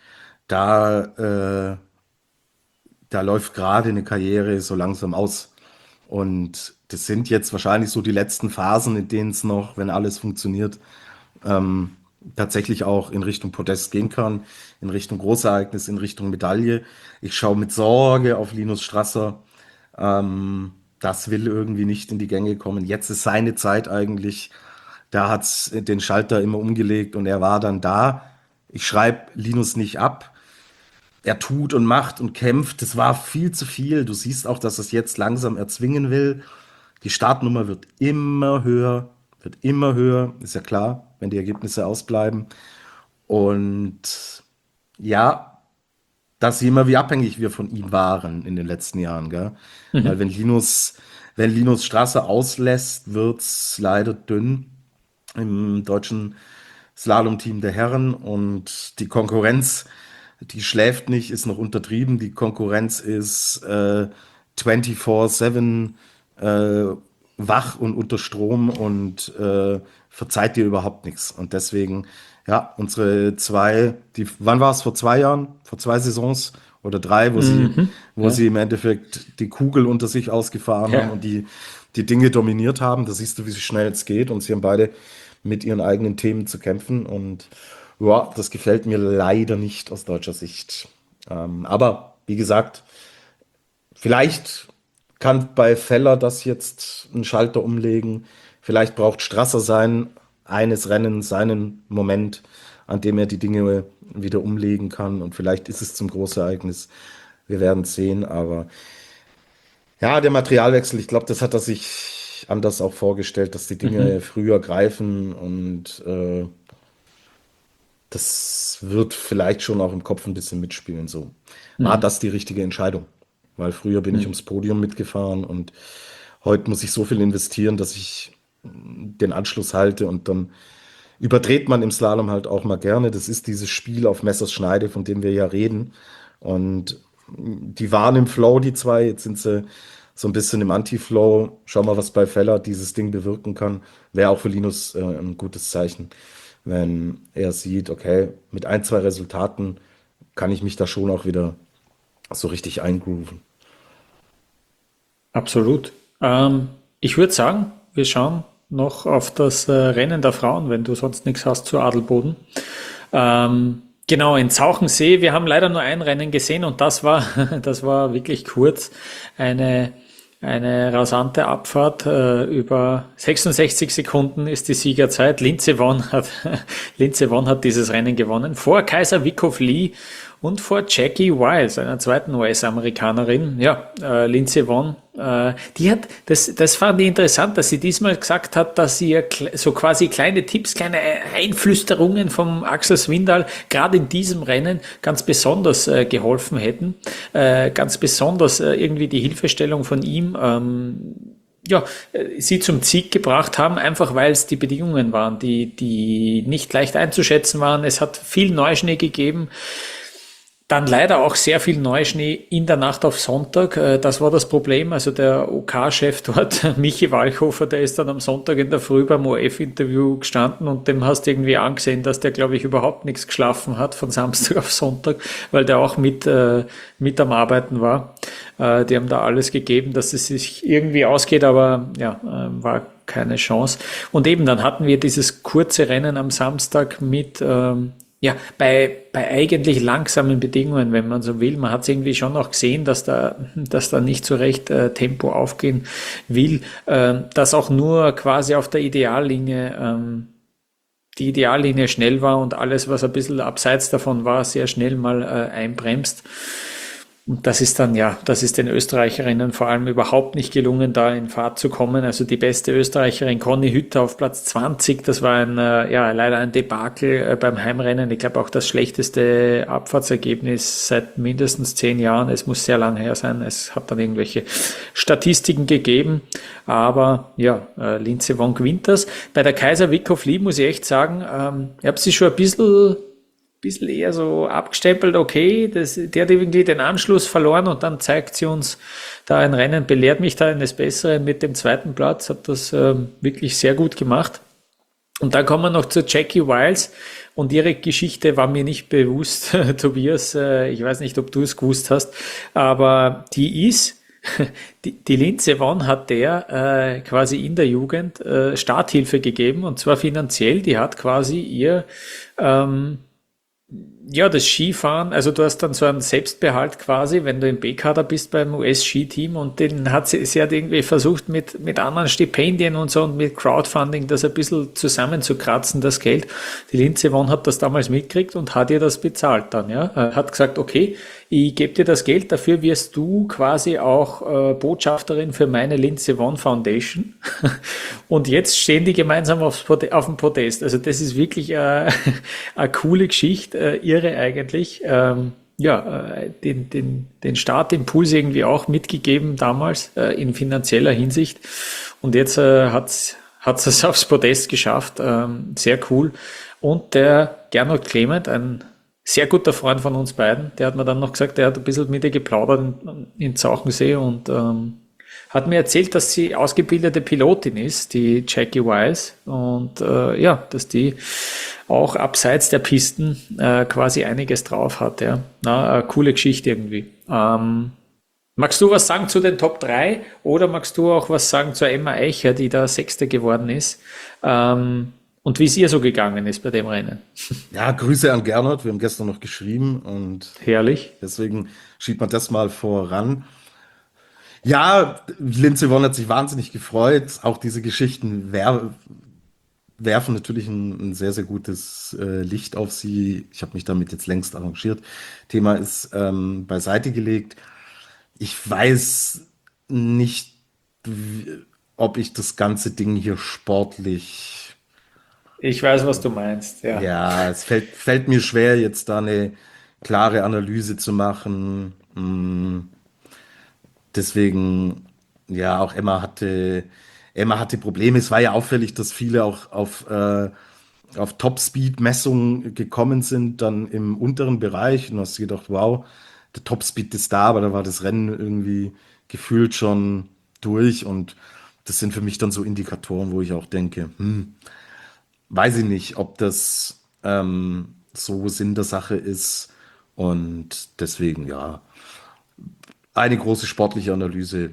da, da läuft gerade eine Karriere so langsam aus. Und das sind jetzt wahrscheinlich so die letzten Phasen, in denen es noch, wenn alles funktioniert, tatsächlich auch in Richtung Podest gehen kann, in Richtung Großereignis, in Richtung Medaille. Ich schaue mit Sorge auf Linus Strasser. Das will irgendwie nicht in die Gänge kommen. Jetzt ist seine Zeit eigentlich. Da hat's den Schalter immer umgelegt und er war dann da. Ich schreibe Linus nicht ab. Er tut und macht und kämpft. Das war viel zu viel. Du siehst auch, dass es jetzt langsam erzwingen will. Die Startnummer wird immer höher, ist ja klar, wenn die Ergebnisse ausbleiben. Und ja, da sehen wir, wie abhängig wir von ihm waren in den letzten Jahren, gell? Weil wenn Linus Strasser auslässt, wird's leider dünn im deutschen Slalom-Team der Herren und die Konkurrenz, die schläft nicht, ist noch untertrieben. Die Konkurrenz ist 24/7 äh, wach und unter Strom und verzeiht dir überhaupt nichts. Und deswegen, ja, unsere zwei, wann war es? Vor 2 Jahren? Vor 2 Saisons oder 3, wo Ja, sie im Endeffekt die Kugel unter sich ausgefahren haben ja. und die Dinge dominiert haben. Da siehst du, wie schnell es geht. Und sie haben beide mit ihren eigenen Themen zu kämpfen. Und ja, das gefällt mir leider nicht aus deutscher Sicht. Aber wie gesagt, vielleicht kann bei Feller das jetzt einen Schalter umlegen. Vielleicht braucht Strasser eines Rennens, seinen Moment. an dem er die Dinge wieder umlegen kann. Und vielleicht ist es zum Großereignis. Wir werden es sehen. Aber ja, der Materialwechsel, ich glaube, das hat er sich anders auch vorgestellt, dass die Dinge früher greifen. Und das wird vielleicht schon auch im Kopf ein bisschen mitspielen. So war das die richtige Entscheidung? Weil früher bin ich ums Podium mitgefahren und heute muss ich so viel investieren, dass ich den Anschluss halte und dann überdreht man im Slalom halt auch mal gerne. Das ist dieses Spiel auf Messers Schneide, von dem wir ja reden. Und die waren im Flow, die zwei. Jetzt sind sie so ein bisschen im Anti-Flow. Schau mal, was bei Feller dieses Ding bewirken kann. Wäre auch für Linus ein gutes Zeichen, wenn er sieht, okay, mit ein, zwei Resultaten kann ich mich da schon auch wieder so richtig eingrooven. Absolut. Ich würde sagen, wir schauen noch auf das Rennen der Frauen, wenn du sonst nichts hast zu Adelboden. Genau, in Zauchensee, wir haben leider nur ein Rennen gesehen und das war wirklich kurz. Eine rasante Abfahrt, über 66 Sekunden ist die Siegerzeit. Lindsey Vonn hat dieses Rennen gewonnen, vor Kaiser Wickoff Lee und vor Jackie Wiles, einer zweiten US-Amerikanerin. Ja, Lindsey Vonn, das fand ich interessant, dass sie diesmal gesagt hat, dass sie ihr so quasi kleine Tipps, kleine Einflüsterungen vom Axel Swindal gerade in diesem Rennen ganz besonders geholfen hätten. Ganz besonders irgendwie die Hilfestellung von ihm, sie zum Sieg gebracht haben, einfach weil es die Bedingungen waren, die nicht leicht einzuschätzen waren. Es hat viel Neuschnee gegeben. Dann leider auch sehr viel Neuschnee in der Nacht auf Sonntag. Das war das Problem. Also der OK-Chef dort, Michi Walchhofer, der ist dann am Sonntag in der Früh beim ORF-Interview gestanden und dem hast du irgendwie angesehen, dass der, glaube ich, überhaupt nichts geschlafen hat von Samstag auf Sonntag, weil der auch mit am Arbeiten war. Die haben da alles gegeben, dass es sich irgendwie ausgeht, aber ja, war keine Chance. Und eben, dann hatten wir dieses kurze Rennen am Samstag mit bei eigentlich langsamen Bedingungen, wenn man so will. Man hat es irgendwie schon auch gesehen, dass da nicht so recht Tempo aufgehen will, dass auch nur quasi auf der Ideallinie die Ideallinie schnell war und alles, was ein bisschen abseits davon war, sehr schnell mal einbremst. Und das ist den Österreicherinnen vor allem überhaupt nicht gelungen, da in Fahrt zu kommen. Also die beste Österreicherin Conny Hütter auf Platz 20, das war leider ein Debakel beim Heimrennen. Ich glaube auch das schlechteste Abfahrtsergebnis seit mindestens 10 Jahren. Es muss sehr lange her sein. Es hat dann irgendwelche Statistiken gegeben. Aber Lindsey Vonn gewinnt das. Bei der Kaiser Wickoff Lee muss ich echt sagen, ich habe sie schon ein bisschen eher so abgestempelt, okay, der hat irgendwie den Anschluss verloren und dann zeigt sie uns da ein Rennen, belehrt mich da eines Besseren mit dem zweiten Platz, hat das wirklich sehr gut gemacht. Und dann kommen wir noch zu Jackie Wiles und ihre Geschichte war mir nicht bewusst, Tobias, ich weiß nicht, ob du es gewusst hast, aber die Lindsey Vonn hat der quasi in der Jugend Starthilfe gegeben und zwar finanziell, die hat quasi ihr das Skifahren, also du hast dann so einen Selbstbehalt quasi, wenn du im B-Kader bist beim US-Skiteam und sie hat irgendwie versucht mit anderen Stipendien und so und mit Crowdfunding das ein bisschen zusammenzukratzen, das Geld. Die Lindsey Vonn hat das damals mitgekriegt und hat ihr das bezahlt dann, ja. Hat gesagt, okay, ich gebe dir das Geld, dafür wirst du quasi auch Botschafterin für meine Lindsey Vonn Foundation. Und jetzt stehen die gemeinsam auf dem Podest. Also das ist wirklich eine coole Geschichte, irre eigentlich. Den Startimpuls irgendwie auch mitgegeben damals in finanzieller Hinsicht. Und jetzt hat es aufs Podest geschafft. Sehr cool. Und der Gernot Clement, ein sehr guter Freund von uns beiden, der hat mir dann noch gesagt, der hat ein bisschen mit ihr geplaudert in Zauchensee und hat mir erzählt, dass sie ausgebildete Pilotin ist, die Jackie Wiles, und dass die auch abseits der Pisten quasi einiges drauf hat. Ja. Eine coole Geschichte irgendwie. Magst du was sagen zu den Top 3 oder magst du auch was sagen zur Emma Eicher, die da Sechste geworden ist? Und wie es ihr so gegangen ist bei dem Rennen. Ja, Grüße an Gernot. Wir haben gestern noch geschrieben und herrlich. Deswegen schiebt man das mal voran. Ja, Lindsey Vonn hat sich wahnsinnig gefreut. Auch diese Geschichten, werfen natürlich ein sehr, sehr gutes Licht auf sie. Ich habe mich damit jetzt längst arrangiert. Thema ist beiseite gelegt. Ich weiß nicht, ob ich das ganze Ding hier sportlich, Ich weiß, was du meinst, ja. ja, fällt mir schwer, jetzt da eine klare Analyse zu machen. Deswegen, ja, auch Emma hatte Probleme. Es war ja auffällig, dass viele auch auf Topspeed-Messungen gekommen sind, dann im unteren Bereich. Und du hast dir gedacht, wow, der Topspeed ist da, aber da war das Rennen irgendwie gefühlt schon durch. Und das sind für mich dann so Indikatoren, wo ich auch denke, weiß ich nicht, ob das so Sinn der Sache ist. Und deswegen, ja, eine große sportliche Analyse,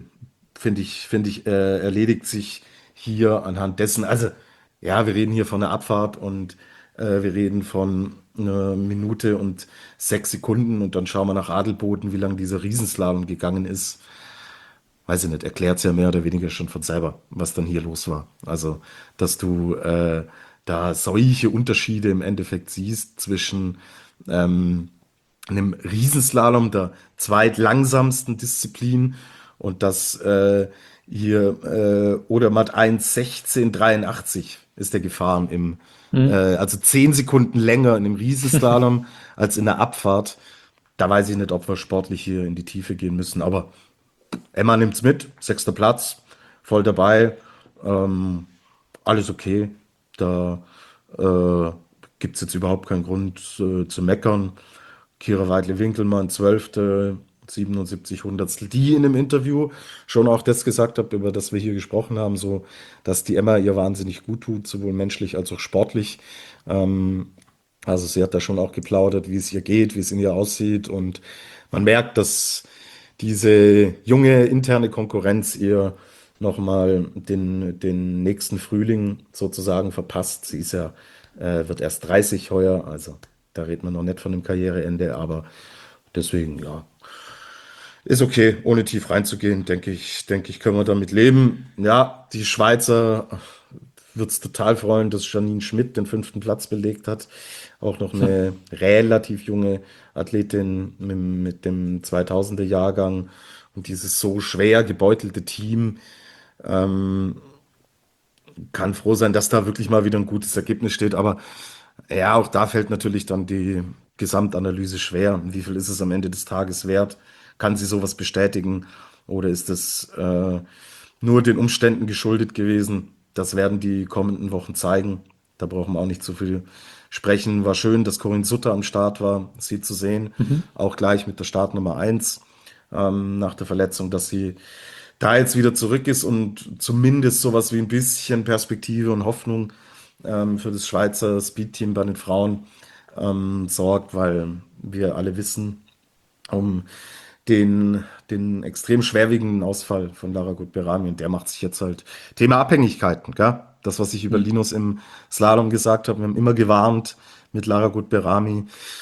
erledigt sich hier anhand dessen. Also, ja, wir reden hier von einer Abfahrt und wir reden von einer Minute und 6 Sekunden und dann schauen wir nach Adelboden, wie lang dieser Riesenslalom gegangen ist. Weiß ich nicht, erklärt es ja mehr oder weniger schon von selber, was dann hier los war. Also, dass du da solche Unterschiede im Endeffekt siehst zwischen einem Riesenslalom, der zweitlangsamsten Disziplin und das hier Odermatt 1:16:83 ist der gefahren also 10 Sekunden länger in einem Riesenslalom als in der Abfahrt. Da weiß ich nicht, ob wir sportlich hier in die Tiefe gehen müssen, aber Emma nimmt's mit, 6. Platz, voll dabei, alles okay. Da gibt's jetzt überhaupt keinen Grund zu meckern. Kira Weidle-Winkelmann, 12., 77 Hundertstel, die in einem Interview schon auch das gesagt hat, über das wir hier gesprochen haben, so, dass die Emma ihr wahnsinnig gut tut, sowohl menschlich als auch sportlich. Also sie hat da schon auch geplaudert, wie es ihr geht, wie es in ihr aussieht und man merkt, dass diese junge interne Konkurrenz ihr nochmal den nächsten Frühling sozusagen verpasst. Sie ist ja, wird erst 30 heuer, also da redet man noch nicht von einem Karriereende, aber deswegen, ja, ist okay, ohne tief reinzugehen, denke ich, können wir damit leben. Ja, die Schweizer wird es total freuen, dass Janine Schmidt den 5. Platz belegt hat. Auch noch eine relativ junge Athletin mit dem 2000er Jahrgang und dieses so schwer gebeutelte Team kann froh sein, dass da wirklich mal wieder ein gutes Ergebnis steht. Aber ja, auch da fällt natürlich dann die Gesamtanalyse schwer. Wie viel ist es am Ende des Tages wert? Kann sie sowas bestätigen? Oder ist es nur den Umständen geschuldet gewesen? Das werden die kommenden Wochen zeigen. Da brauchen wir auch nicht zu viel sprechen. War schön, dass Corinne Sutter am Start war, sie zu sehen. Auch gleich mit der Startnummer 1 nach der Verletzung, dass sie da jetzt wieder zurück ist und zumindest sowas wie ein bisschen Perspektive und Hoffnung für das Schweizer Speedteam bei den Frauen sorgt, weil wir alle wissen um den extrem schwerwiegenden Ausfall von Lara Gut-Berami und der macht sich jetzt halt Thema Abhängigkeiten, gell? Das, was ich über Linus im Slalom gesagt habe, wir haben immer gewarnt mit Lara Gut-Berami,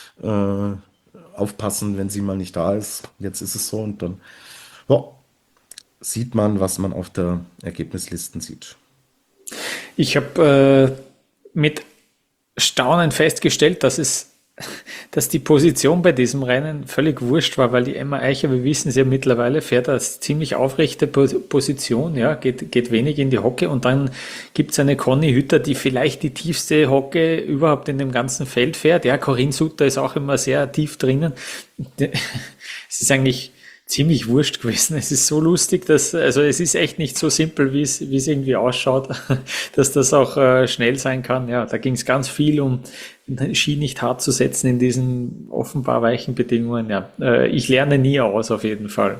aufpassen, wenn sie mal nicht da ist. Jetzt ist es so und dann ja, sieht man, was man auf der Ergebnislisten sieht. Ich habe mit Staunen festgestellt, dass die Position bei diesem Rennen völlig wurscht war, weil die Emma Eicher, wir wissen es ja mittlerweile, fährt als ziemlich aufrechte Position, ja, geht wenig in die Hocke und dann gibt's eine Conny Hütter, die vielleicht die tiefste Hocke überhaupt in dem ganzen Feld fährt. Ja, Corinne Sutter ist auch immer sehr tief drinnen. Es ist eigentlich ziemlich wurscht gewesen. Es ist so lustig, also es ist echt nicht so simpel, wie es irgendwie ausschaut, dass das auch schnell sein kann. Ja, da ging es ganz viel um den Ski nicht hart zu setzen in diesen offenbar weichen Bedingungen. Ja, ich lerne nie aus, auf jeden Fall.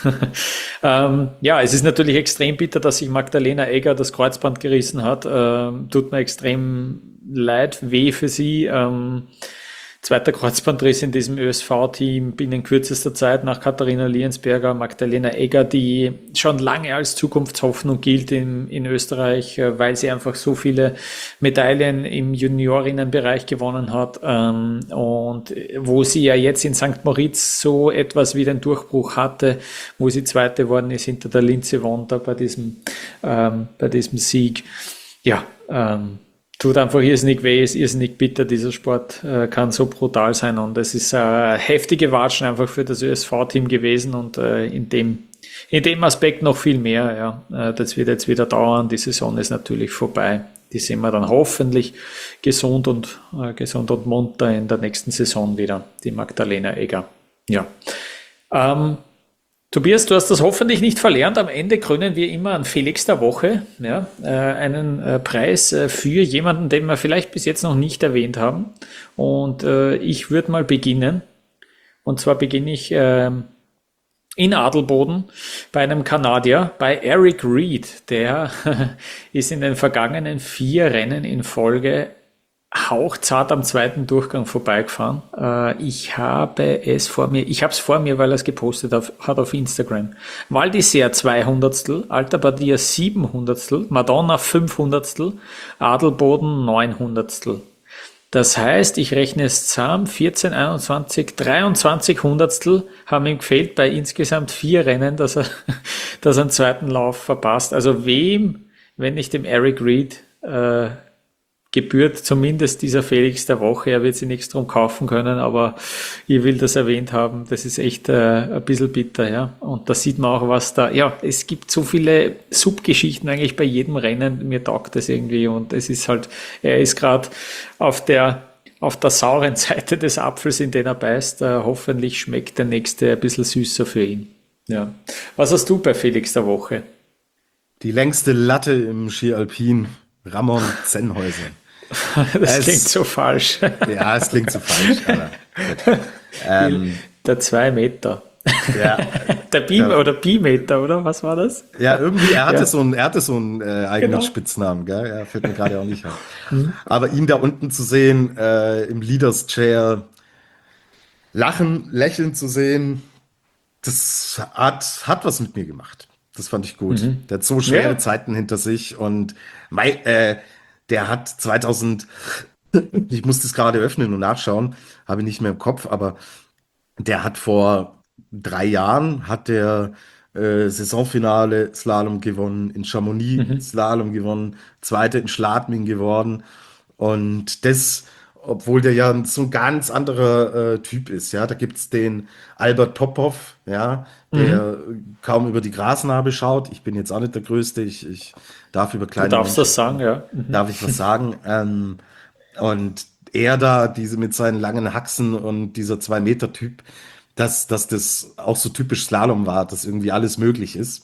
Ja, ja, es ist natürlich extrem bitter, dass sich Magdalena Egger das Kreuzband gerissen hat. Tut mir extrem leid, weh für sie. Zweiter Kreuzbandriss in diesem ÖSV-Team binnen kürzester Zeit nach Katharina Liensberger, Magdalena Egger, die schon lange als Zukunftshoffnung gilt in Österreich, weil sie einfach so viele Medaillen im Juniorinnenbereich gewonnen hat und wo sie ja jetzt in St. Moritz so etwas wie den Durchbruch hatte, wo sie Zweite geworden ist hinter der Linze Wonder bei diesem Sieg. Ja, tut einfach irrsinnig weh, ist irrsinnig bitter. Dieser Sport kann so brutal sein und es ist heftige Watschen einfach für das ÖSV-Team gewesen und in dem Aspekt noch viel mehr. Ja. Das wird jetzt wieder dauern. Die Saison ist natürlich vorbei. Die sehen wir dann hoffentlich gesund und munter in der nächsten Saison wieder. Die Magdalena Egger. Ja. Tobias, du hast das hoffentlich nicht verlernt. Am Ende krönen wir immer an Felix der Woche, ja, einen Preis für jemanden, den wir vielleicht bis jetzt noch nicht erwähnt haben. Und ich würde mal beginnen. Und zwar beginne ich in Adelboden bei einem Kanadier, bei Eric Reed. Der ist in den vergangenen 4 Rennen in Folge hauchzart am zweiten Durchgang vorbeigefahren. Ich habe es vor mir, weil er es gepostet hat auf Instagram. Val d'Isère 200, Alta Badia 700, Madonna 500, Adelboden 900. Das heißt, ich rechne es zusammen, 14, 21, 23 Hundertstel haben ihm gefehlt bei insgesamt 4 Rennen, dass er einen zweiten Lauf verpasst. Also wem, wenn nicht dem Eric Reed, gebührt zumindest dieser Felix der Woche. Er wird sich nichts drum kaufen können, aber ich will das erwähnt haben. Das ist echt ein bisschen bitter, ja. Und da sieht man auch, was da, ja, es gibt so viele Subgeschichten eigentlich bei jedem Rennen. Mir taugt das irgendwie und es ist halt, er ist gerade auf der sauren Seite des Apfels, in den er beißt. Hoffentlich schmeckt der nächste ein bisschen süßer für ihn. Ja. Was hast du bei Felix der Woche? Die längste Latte im Ski Alpin, Ramon Zenhäuser. Das klingt so falsch. Ja, es klingt so falsch. Aber, der 2 Meter. ja, Der Bimeter, oder? Was war das? ja, irgendwie, er hatte so einen eigenen Genau. Spitznamen, gell? Ja, fällt mir gerade auch nicht ein. Aber ihn da unten zu sehen, im Leaders Chair, lachen, lächeln zu sehen, das hat was mit mir gemacht. Das fand ich gut. Der hat so schwere Ja. Zeiten hinter sich und der hat 2000, ich muss das gerade öffnen und nachschauen, habe ich nicht mehr im Kopf, aber der hat vor 3 Jahren hat der Saisonfinale Slalom gewonnen, in Chamonix Slalom gewonnen, Zweiter in Schladming geworden. Und das, obwohl der ja so ein ganz anderer Typ ist, ja. Da gibt's den Albert Popov, ja, der kaum über die Grasnarbe schaut. Ich bin jetzt auch nicht der Größte, ich darf über Du kleine darfst Menschen, das sagen, ja. darf ich was sagen. Und er da, diese mit seinen langen Haxen und dieser 2-Meter-Typ, dass das auch so typisch Slalom war, dass irgendwie alles möglich ist.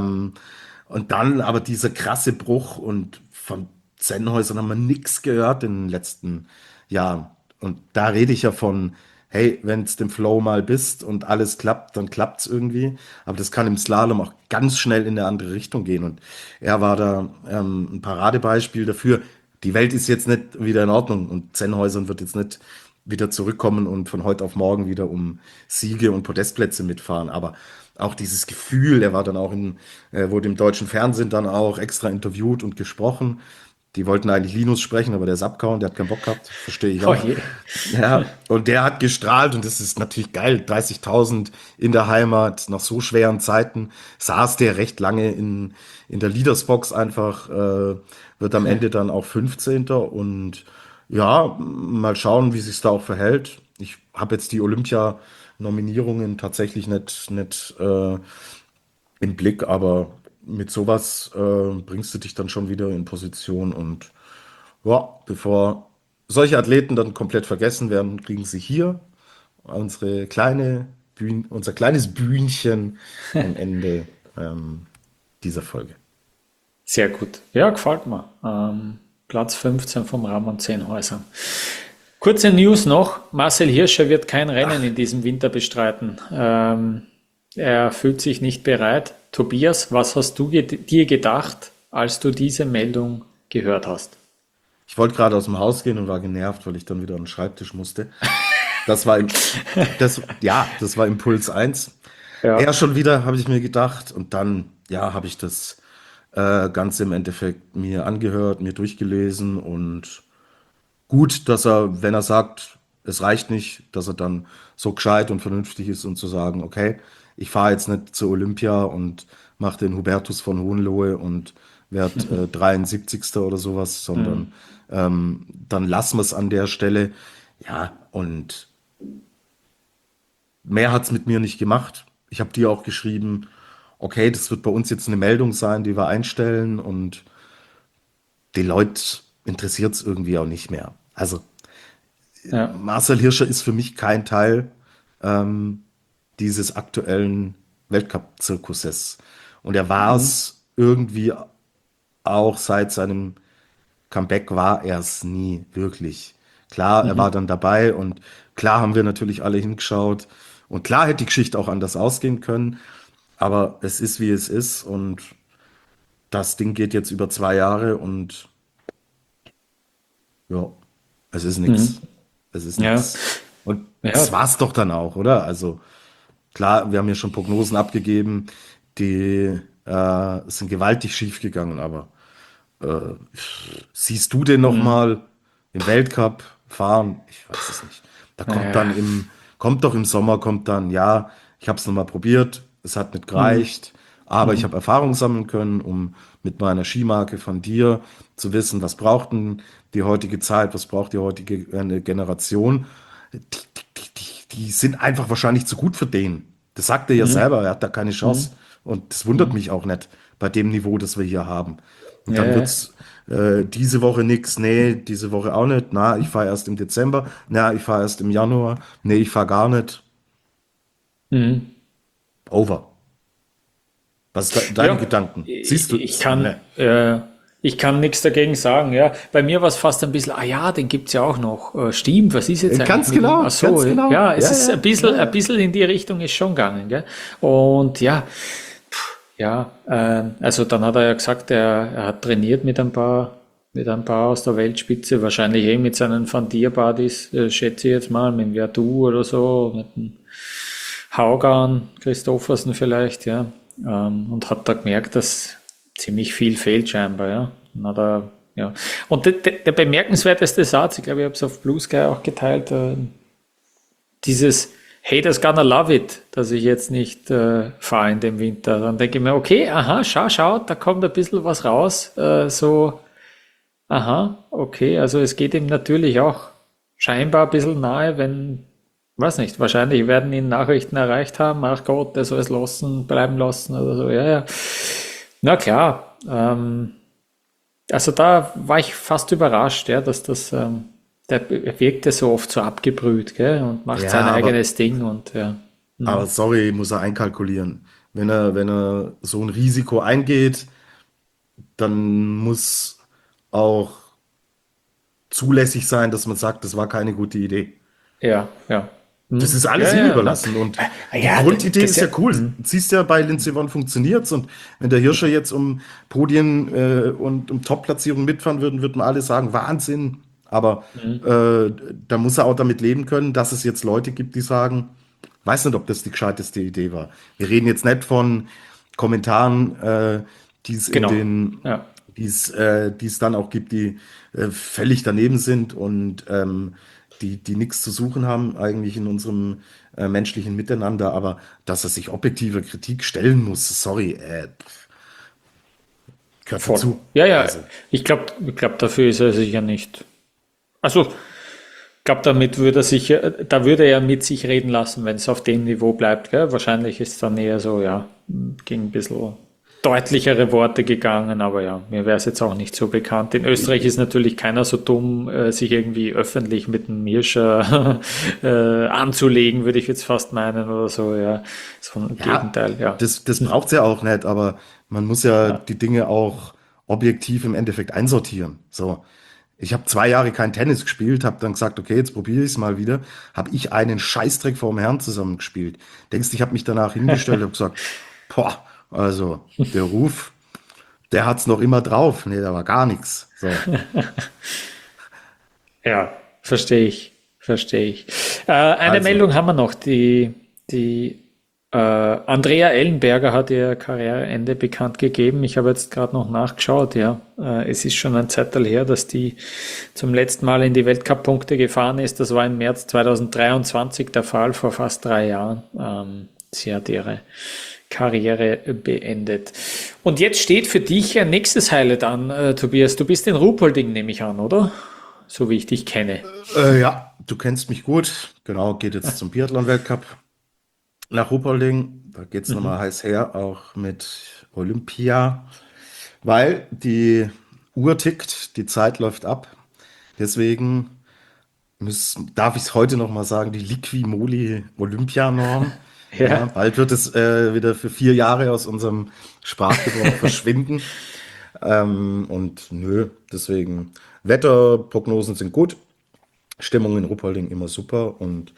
Und dann aber dieser krasse Bruch und von Sennhäusern haben wir nichts gehört in den letzten Jahren. Und da rede ich ja von, hey, wenn es dem Flow mal bist und alles klappt, dann klappt's irgendwie. Aber das kann im Slalom auch ganz schnell in eine andere Richtung gehen. Und er war da ein Paradebeispiel dafür. Die Welt ist jetzt nicht wieder in Ordnung und Sennhäusern wird jetzt nicht wieder zurückkommen und von heute auf morgen wieder um Siege und Podestplätze mitfahren. Aber auch dieses Gefühl, er war dann auch wurde im deutschen Fernsehen dann auch extra interviewt und gesprochen. Die wollten eigentlich Linus sprechen, aber der ist abgehauen, der hat keinen Bock gehabt, verstehe ich Oh auch. je. Ja, und der hat gestrahlt und das ist natürlich geil. 30.000 in der Heimat, nach so schweren Zeiten, saß der recht lange in der Leadersbox einfach, wird am Ende dann auch 15. Und ja, mal schauen, wie sich's da auch verhält. Ich habe jetzt die Olympia-Nominierungen tatsächlich nicht im Blick, aber mit sowas bringst du dich dann schon wieder in Position und ja, bevor solche Athleten dann komplett vergessen werden, kriegen sie hier unser kleines Bühnchen am Ende dieser Folge. Sehr gut. Ja, gefällt mir. Platz 15 vom Ramon Zenhäuser. Kurze News noch. Marcel Hirscher wird kein Rennen in diesem Winter bestreiten. Er fühlt sich nicht bereit. Tobias, was hast du dir gedacht, als du diese Meldung gehört hast? Ich wollte gerade aus dem Haus gehen und war genervt, weil ich dann wieder an den Schreibtisch musste. Das war, das war Impuls 1. Ja. Er schon wieder, habe ich mir gedacht. Und dann, ja, habe ich das Ganze im Endeffekt mir angehört, mir durchgelesen. Und gut, dass er, wenn er sagt, es reicht nicht, dass er dann so gescheit und vernünftig ist und zu sagen, okay, ich fahre jetzt nicht zur Olympia und mache den Hubertus von Hohenlohe und werde 73. oder sowas, sondern dann lassen wir es an der Stelle. Ja, und mehr hat's mit mir nicht gemacht. Ich habe dir auch geschrieben, okay, das wird bei uns jetzt eine Meldung sein, die wir einstellen und die Leute interessiert es irgendwie auch nicht mehr. Also Ja. Marcel Hirscher ist für mich kein Teil dieses aktuellen Weltcup-Zirkuses. Und er war es irgendwie auch seit seinem Comeback war er es nie wirklich. Klar, er war dann dabei und klar haben wir natürlich alle hingeschaut und klar hätte die Geschichte auch anders ausgehen können, aber es ist wie es ist und das Ding geht jetzt über 2 Jahre und ja, es ist nix. Es ist Ja. nix. Und Ja. das war's doch dann auch, oder? Also klar, wir haben ja schon Prognosen abgegeben, die sind gewaltig schief gegangen, aber siehst du den noch mal im Weltcup fahren? Ich weiß es nicht. Da kommt Ja. dann kommt doch im Sommer, kommt dann, ja, ich habe es noch mal probiert, es hat nicht gereicht, aber ich habe Erfahrung sammeln können, um mit meiner Skimarke von dir zu wissen, was braucht denn die heutige Zeit, was braucht die heutige Generation. Die sind einfach wahrscheinlich zu gut für den. Das sagt er ja selber, er hat da keine Chance. Und das wundert mich auch nicht bei dem Niveau, das wir hier haben. Und Ja, dann ja. wird's diese Woche nix, nee, diese Woche auch nicht. Na, ich fahre erst im Dezember, na, ich fahre erst im Januar, nee, ich fahre gar nicht. Over. Was ist deine Ja, Gedanken? Siehst du? ich kann, Ne. ich kann nichts dagegen sagen. Ja, bei mir war es fast ein bisschen, ja, den gibt's ja auch noch. Stimmt, was ist jetzt eigentlich Ganz mit ihm? genau, Ach so, ganz genau. ja, es Ja, ist ja, ein bisschen in die Richtung ist schon gegangen, gell? Und ja, ja, also dann hat er ja gesagt, er hat trainiert mit ein paar aus der Weltspitze, wahrscheinlich mit seinen Van Dier Buddies, schätze ich jetzt mal, mit dem Vertu oder so, mit dem Haugan, Christoffersen vielleicht, ja. Und hat da gemerkt, dass ziemlich viel fehlt scheinbar, ja. Dann hat er, ja. Und der bemerkenswerteste Satz, ich glaube, ich habe es auf Blue Sky auch geteilt, dieses Haters gonna love it, dass ich jetzt nicht fahre in dem Winter. Dann denke ich mir, okay, aha, schau, da kommt ein bisschen was raus, so, aha, okay, also es geht ihm natürlich auch scheinbar ein bisschen nahe, wenn, weiß nicht, wahrscheinlich werden ihn Nachrichten erreicht haben, ach Gott, der soll es bleiben lassen oder so, ja, ja. Na klar, also da war ich fast überrascht, ja, dass der wirkte so oft so abgebrüht, gell, und macht Ja, sein aber, eigenes Ding und ja. aber sorry, muss er einkalkulieren. Wenn er so ein Risiko eingeht, dann muss auch zulässig sein, dass man sagt, das war keine gute Idee. Ja, ja. Das ist Ja, alles ihm ja, ne? überlassen. Und die Ja, Grundidee das ist ja. ja cool. Du siehst ja, bei Lindsey Vonn funktioniert's. Und wenn der Hirscher jetzt um Podien und um Top-Platzierungen mitfahren würden, würden alle sagen, Wahnsinn. Aber da muss er auch damit leben können, dass es jetzt Leute gibt, die sagen, weiß nicht, ob das die gescheiteste Idee war. Wir reden jetzt nicht von Kommentaren, die es in Genau. den Ja. die es dann auch gibt, die völlig daneben sind und die nichts zu suchen haben eigentlich in unserem menschlichen Miteinander, aber dass er sich objektiver Kritik stellen muss, sorry, gehört Voll. dazu. Ja, ja. Also, Ich glaub, dafür ist er sicher nicht. Also, ich glaube, da würde er mit sich reden lassen, wenn es auf dem Niveau bleibt, gell? Wahrscheinlich ist es dann eher so, ja, ging ein bisschen deutlichere Worte gegangen, aber ja, mir wäre es jetzt auch nicht so bekannt. In Österreich ist natürlich keiner so dumm, sich irgendwie öffentlich mit dem Hirscher anzulegen, würde ich jetzt fast meinen oder so, ja. So im ja, Gegenteil, ja. das braucht es ja auch nicht, aber man muss ja die Dinge auch objektiv im Endeffekt einsortieren. So. Ich habe 2 Jahre kein Tennis gespielt, habe dann gesagt, okay, jetzt probiere ich es mal wieder. Habe ich einen Scheißdreck vorm Herrn zusammengespielt. Denkst du, ich habe mich danach hingestellt und gesagt, boah, also der Ruf, der hat's noch immer drauf. Nee, da war gar nichts. So. Ja, verstehe ich, verstehe ich. Eine Also, Meldung haben wir noch. Die Andrea Ellenberger hat ihr Karriereende bekannt gegeben. Ich habe jetzt gerade noch nachgeschaut. Ja, es ist schon ein Zeitteil her, dass die zum letzten Mal in die Weltcup-Punkte gefahren ist. Das war im März 2023 der Fall, vor fast 3 Jahren. Sie hat ihre Karriere beendet. Und jetzt steht für dich ein nächstes Highlight an, Tobias. Du bist in Ruhpolding, nehme ich an, oder? So wie ich dich kenne. Ja, du kennst mich gut. Genau, geht jetzt zum Biathlon-Weltcup nach Ruhpolding. Da geht es nochmal heiß her, auch mit Olympia, weil die Uhr tickt, die Zeit läuft ab. Deswegen darf ich es heute nochmal sagen, die Liqui-Moly Olympianorm. Ja, Ja. bald wird es wieder für 4 Jahre aus unserem Sprachgebrauch verschwinden. Und nö, deswegen Wetterprognosen sind gut, Stimmung in Ruppolding immer super und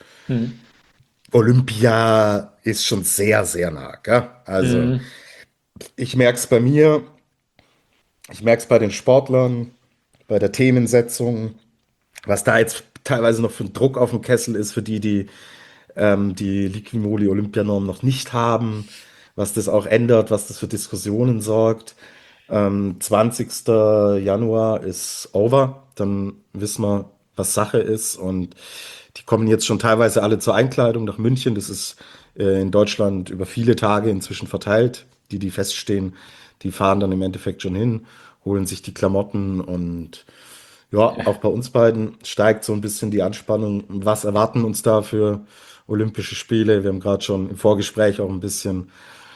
Olympia ist schon sehr, sehr nah. Gell? Also Mhm. ich merke es bei mir, ich merke es bei den Sportlern, bei der Themensetzung, was da jetzt teilweise noch für ein Druck auf dem Kessel ist, für die Liquimoli Olympianorm noch nicht haben, was das auch ändert, was das für Diskussionen sorgt. 20. Januar ist over, dann wissen wir, was Sache ist und die kommen jetzt schon teilweise alle zur Einkleidung nach München. Das ist in Deutschland über viele Tage inzwischen verteilt. Die feststehen, die fahren dann im Endeffekt schon hin, holen sich die Klamotten und ja, auch bei uns beiden steigt so ein bisschen die Anspannung. Was erwarten uns da für Olympische Spiele? Wir haben gerade schon im Vorgespräch auch ein bisschen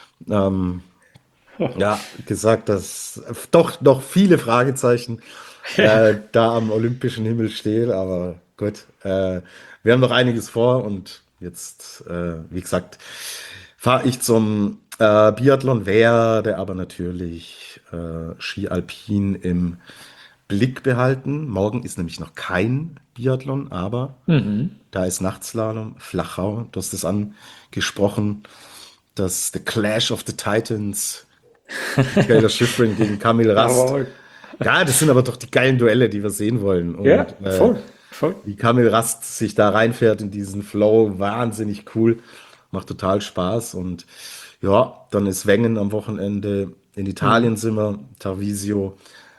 ja, gesagt, dass doch noch viele Fragezeichen da am olympischen Himmel stehen. Aber gut, wir haben noch einiges vor und jetzt, wie gesagt, fahre ich zum Biathlon, werde aber natürlich Ski Alpin im Blick behalten. Morgen ist nämlich noch kein Biathlon, aber da ist Nachtslalom, Flachau, du hast es angesprochen, das The Clash of the Titans, Michaela Schifrin gegen Kamil Rast. Jawohl. Ja, das sind aber doch die geilen Duelle, die wir sehen wollen. Ja, Und voll, voll. wie Kamil Rast sich da reinfährt in diesen Flow, wahnsinnig cool, macht total Spaß. Und ja, dann ist Wengen am Wochenende, in Italien sind wir, Tarvisio.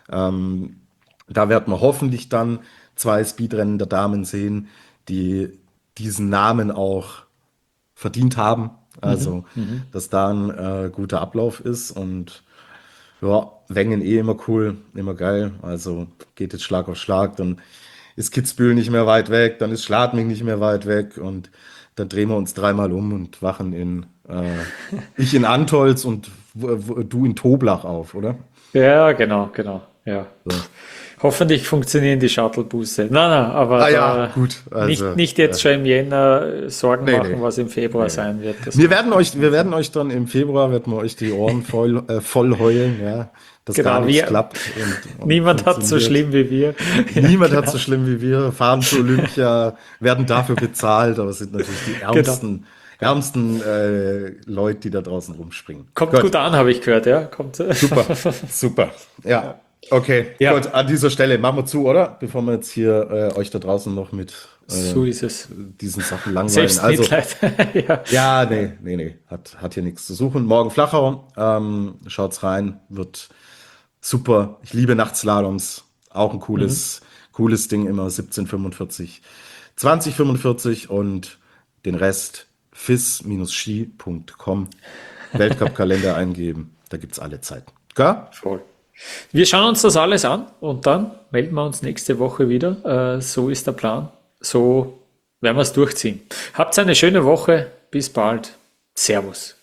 Da werden wir hoffentlich dann 2 Speedrennen der Damen sehen, die diesen Namen auch verdient haben. Also, dass da ein guter Ablauf ist und ja, Wengen eh immer cool, immer geil. Also geht jetzt Schlag auf Schlag, dann ist Kitzbühel nicht mehr weit weg, dann ist Schladming nicht mehr weit weg und dann drehen wir uns 3-mal um und wachen ich in Antolz und du in Toblach auf, oder? Ja, genau, genau. Ja. So. Hoffentlich funktionieren die Shuttlebusse. Nein, aber Ah ja, da gut. Also, nicht jetzt schon im Jänner Sorgen nee, machen, nee. was im Februar sein wird. Das Wir werden euch dann im Februar, werden wir euch die Ohren voll heulen, ja, dass Genau, gar nichts wir- klappt und Niemand hat so funktioniert. schlimm wie wir. Niemand hat so schlimm wie wir, fahren zu Olympia, werden dafür bezahlt, aber sind natürlich die ärmsten Leute, die da draußen rumspringen. Kommt gut an, habe ich gehört, ja. Kommt. Super, super. Ja, okay, Ja. gut, an dieser Stelle machen wir zu, oder? Bevor wir jetzt hier euch da draußen noch mit So ist es. diesen Sachen langweilen. Selbstmitleid. Ja. Ja, nee. Hat hier nichts zu suchen. Morgen Flachau. Schaut's rein. Wird super. Ich liebe Nachtslaloms. Auch ein cooles Ding immer. 17:45, 20:45 und den Rest fis-ski.com. Weltcup-Kalender eingeben. Da gibt's alle Zeiten. Gell? Voll. Wir schauen uns das alles an und dann melden wir uns nächste Woche wieder. So ist der Plan. So werden wir es durchziehen. Habt eine schöne Woche. Bis bald. Servus.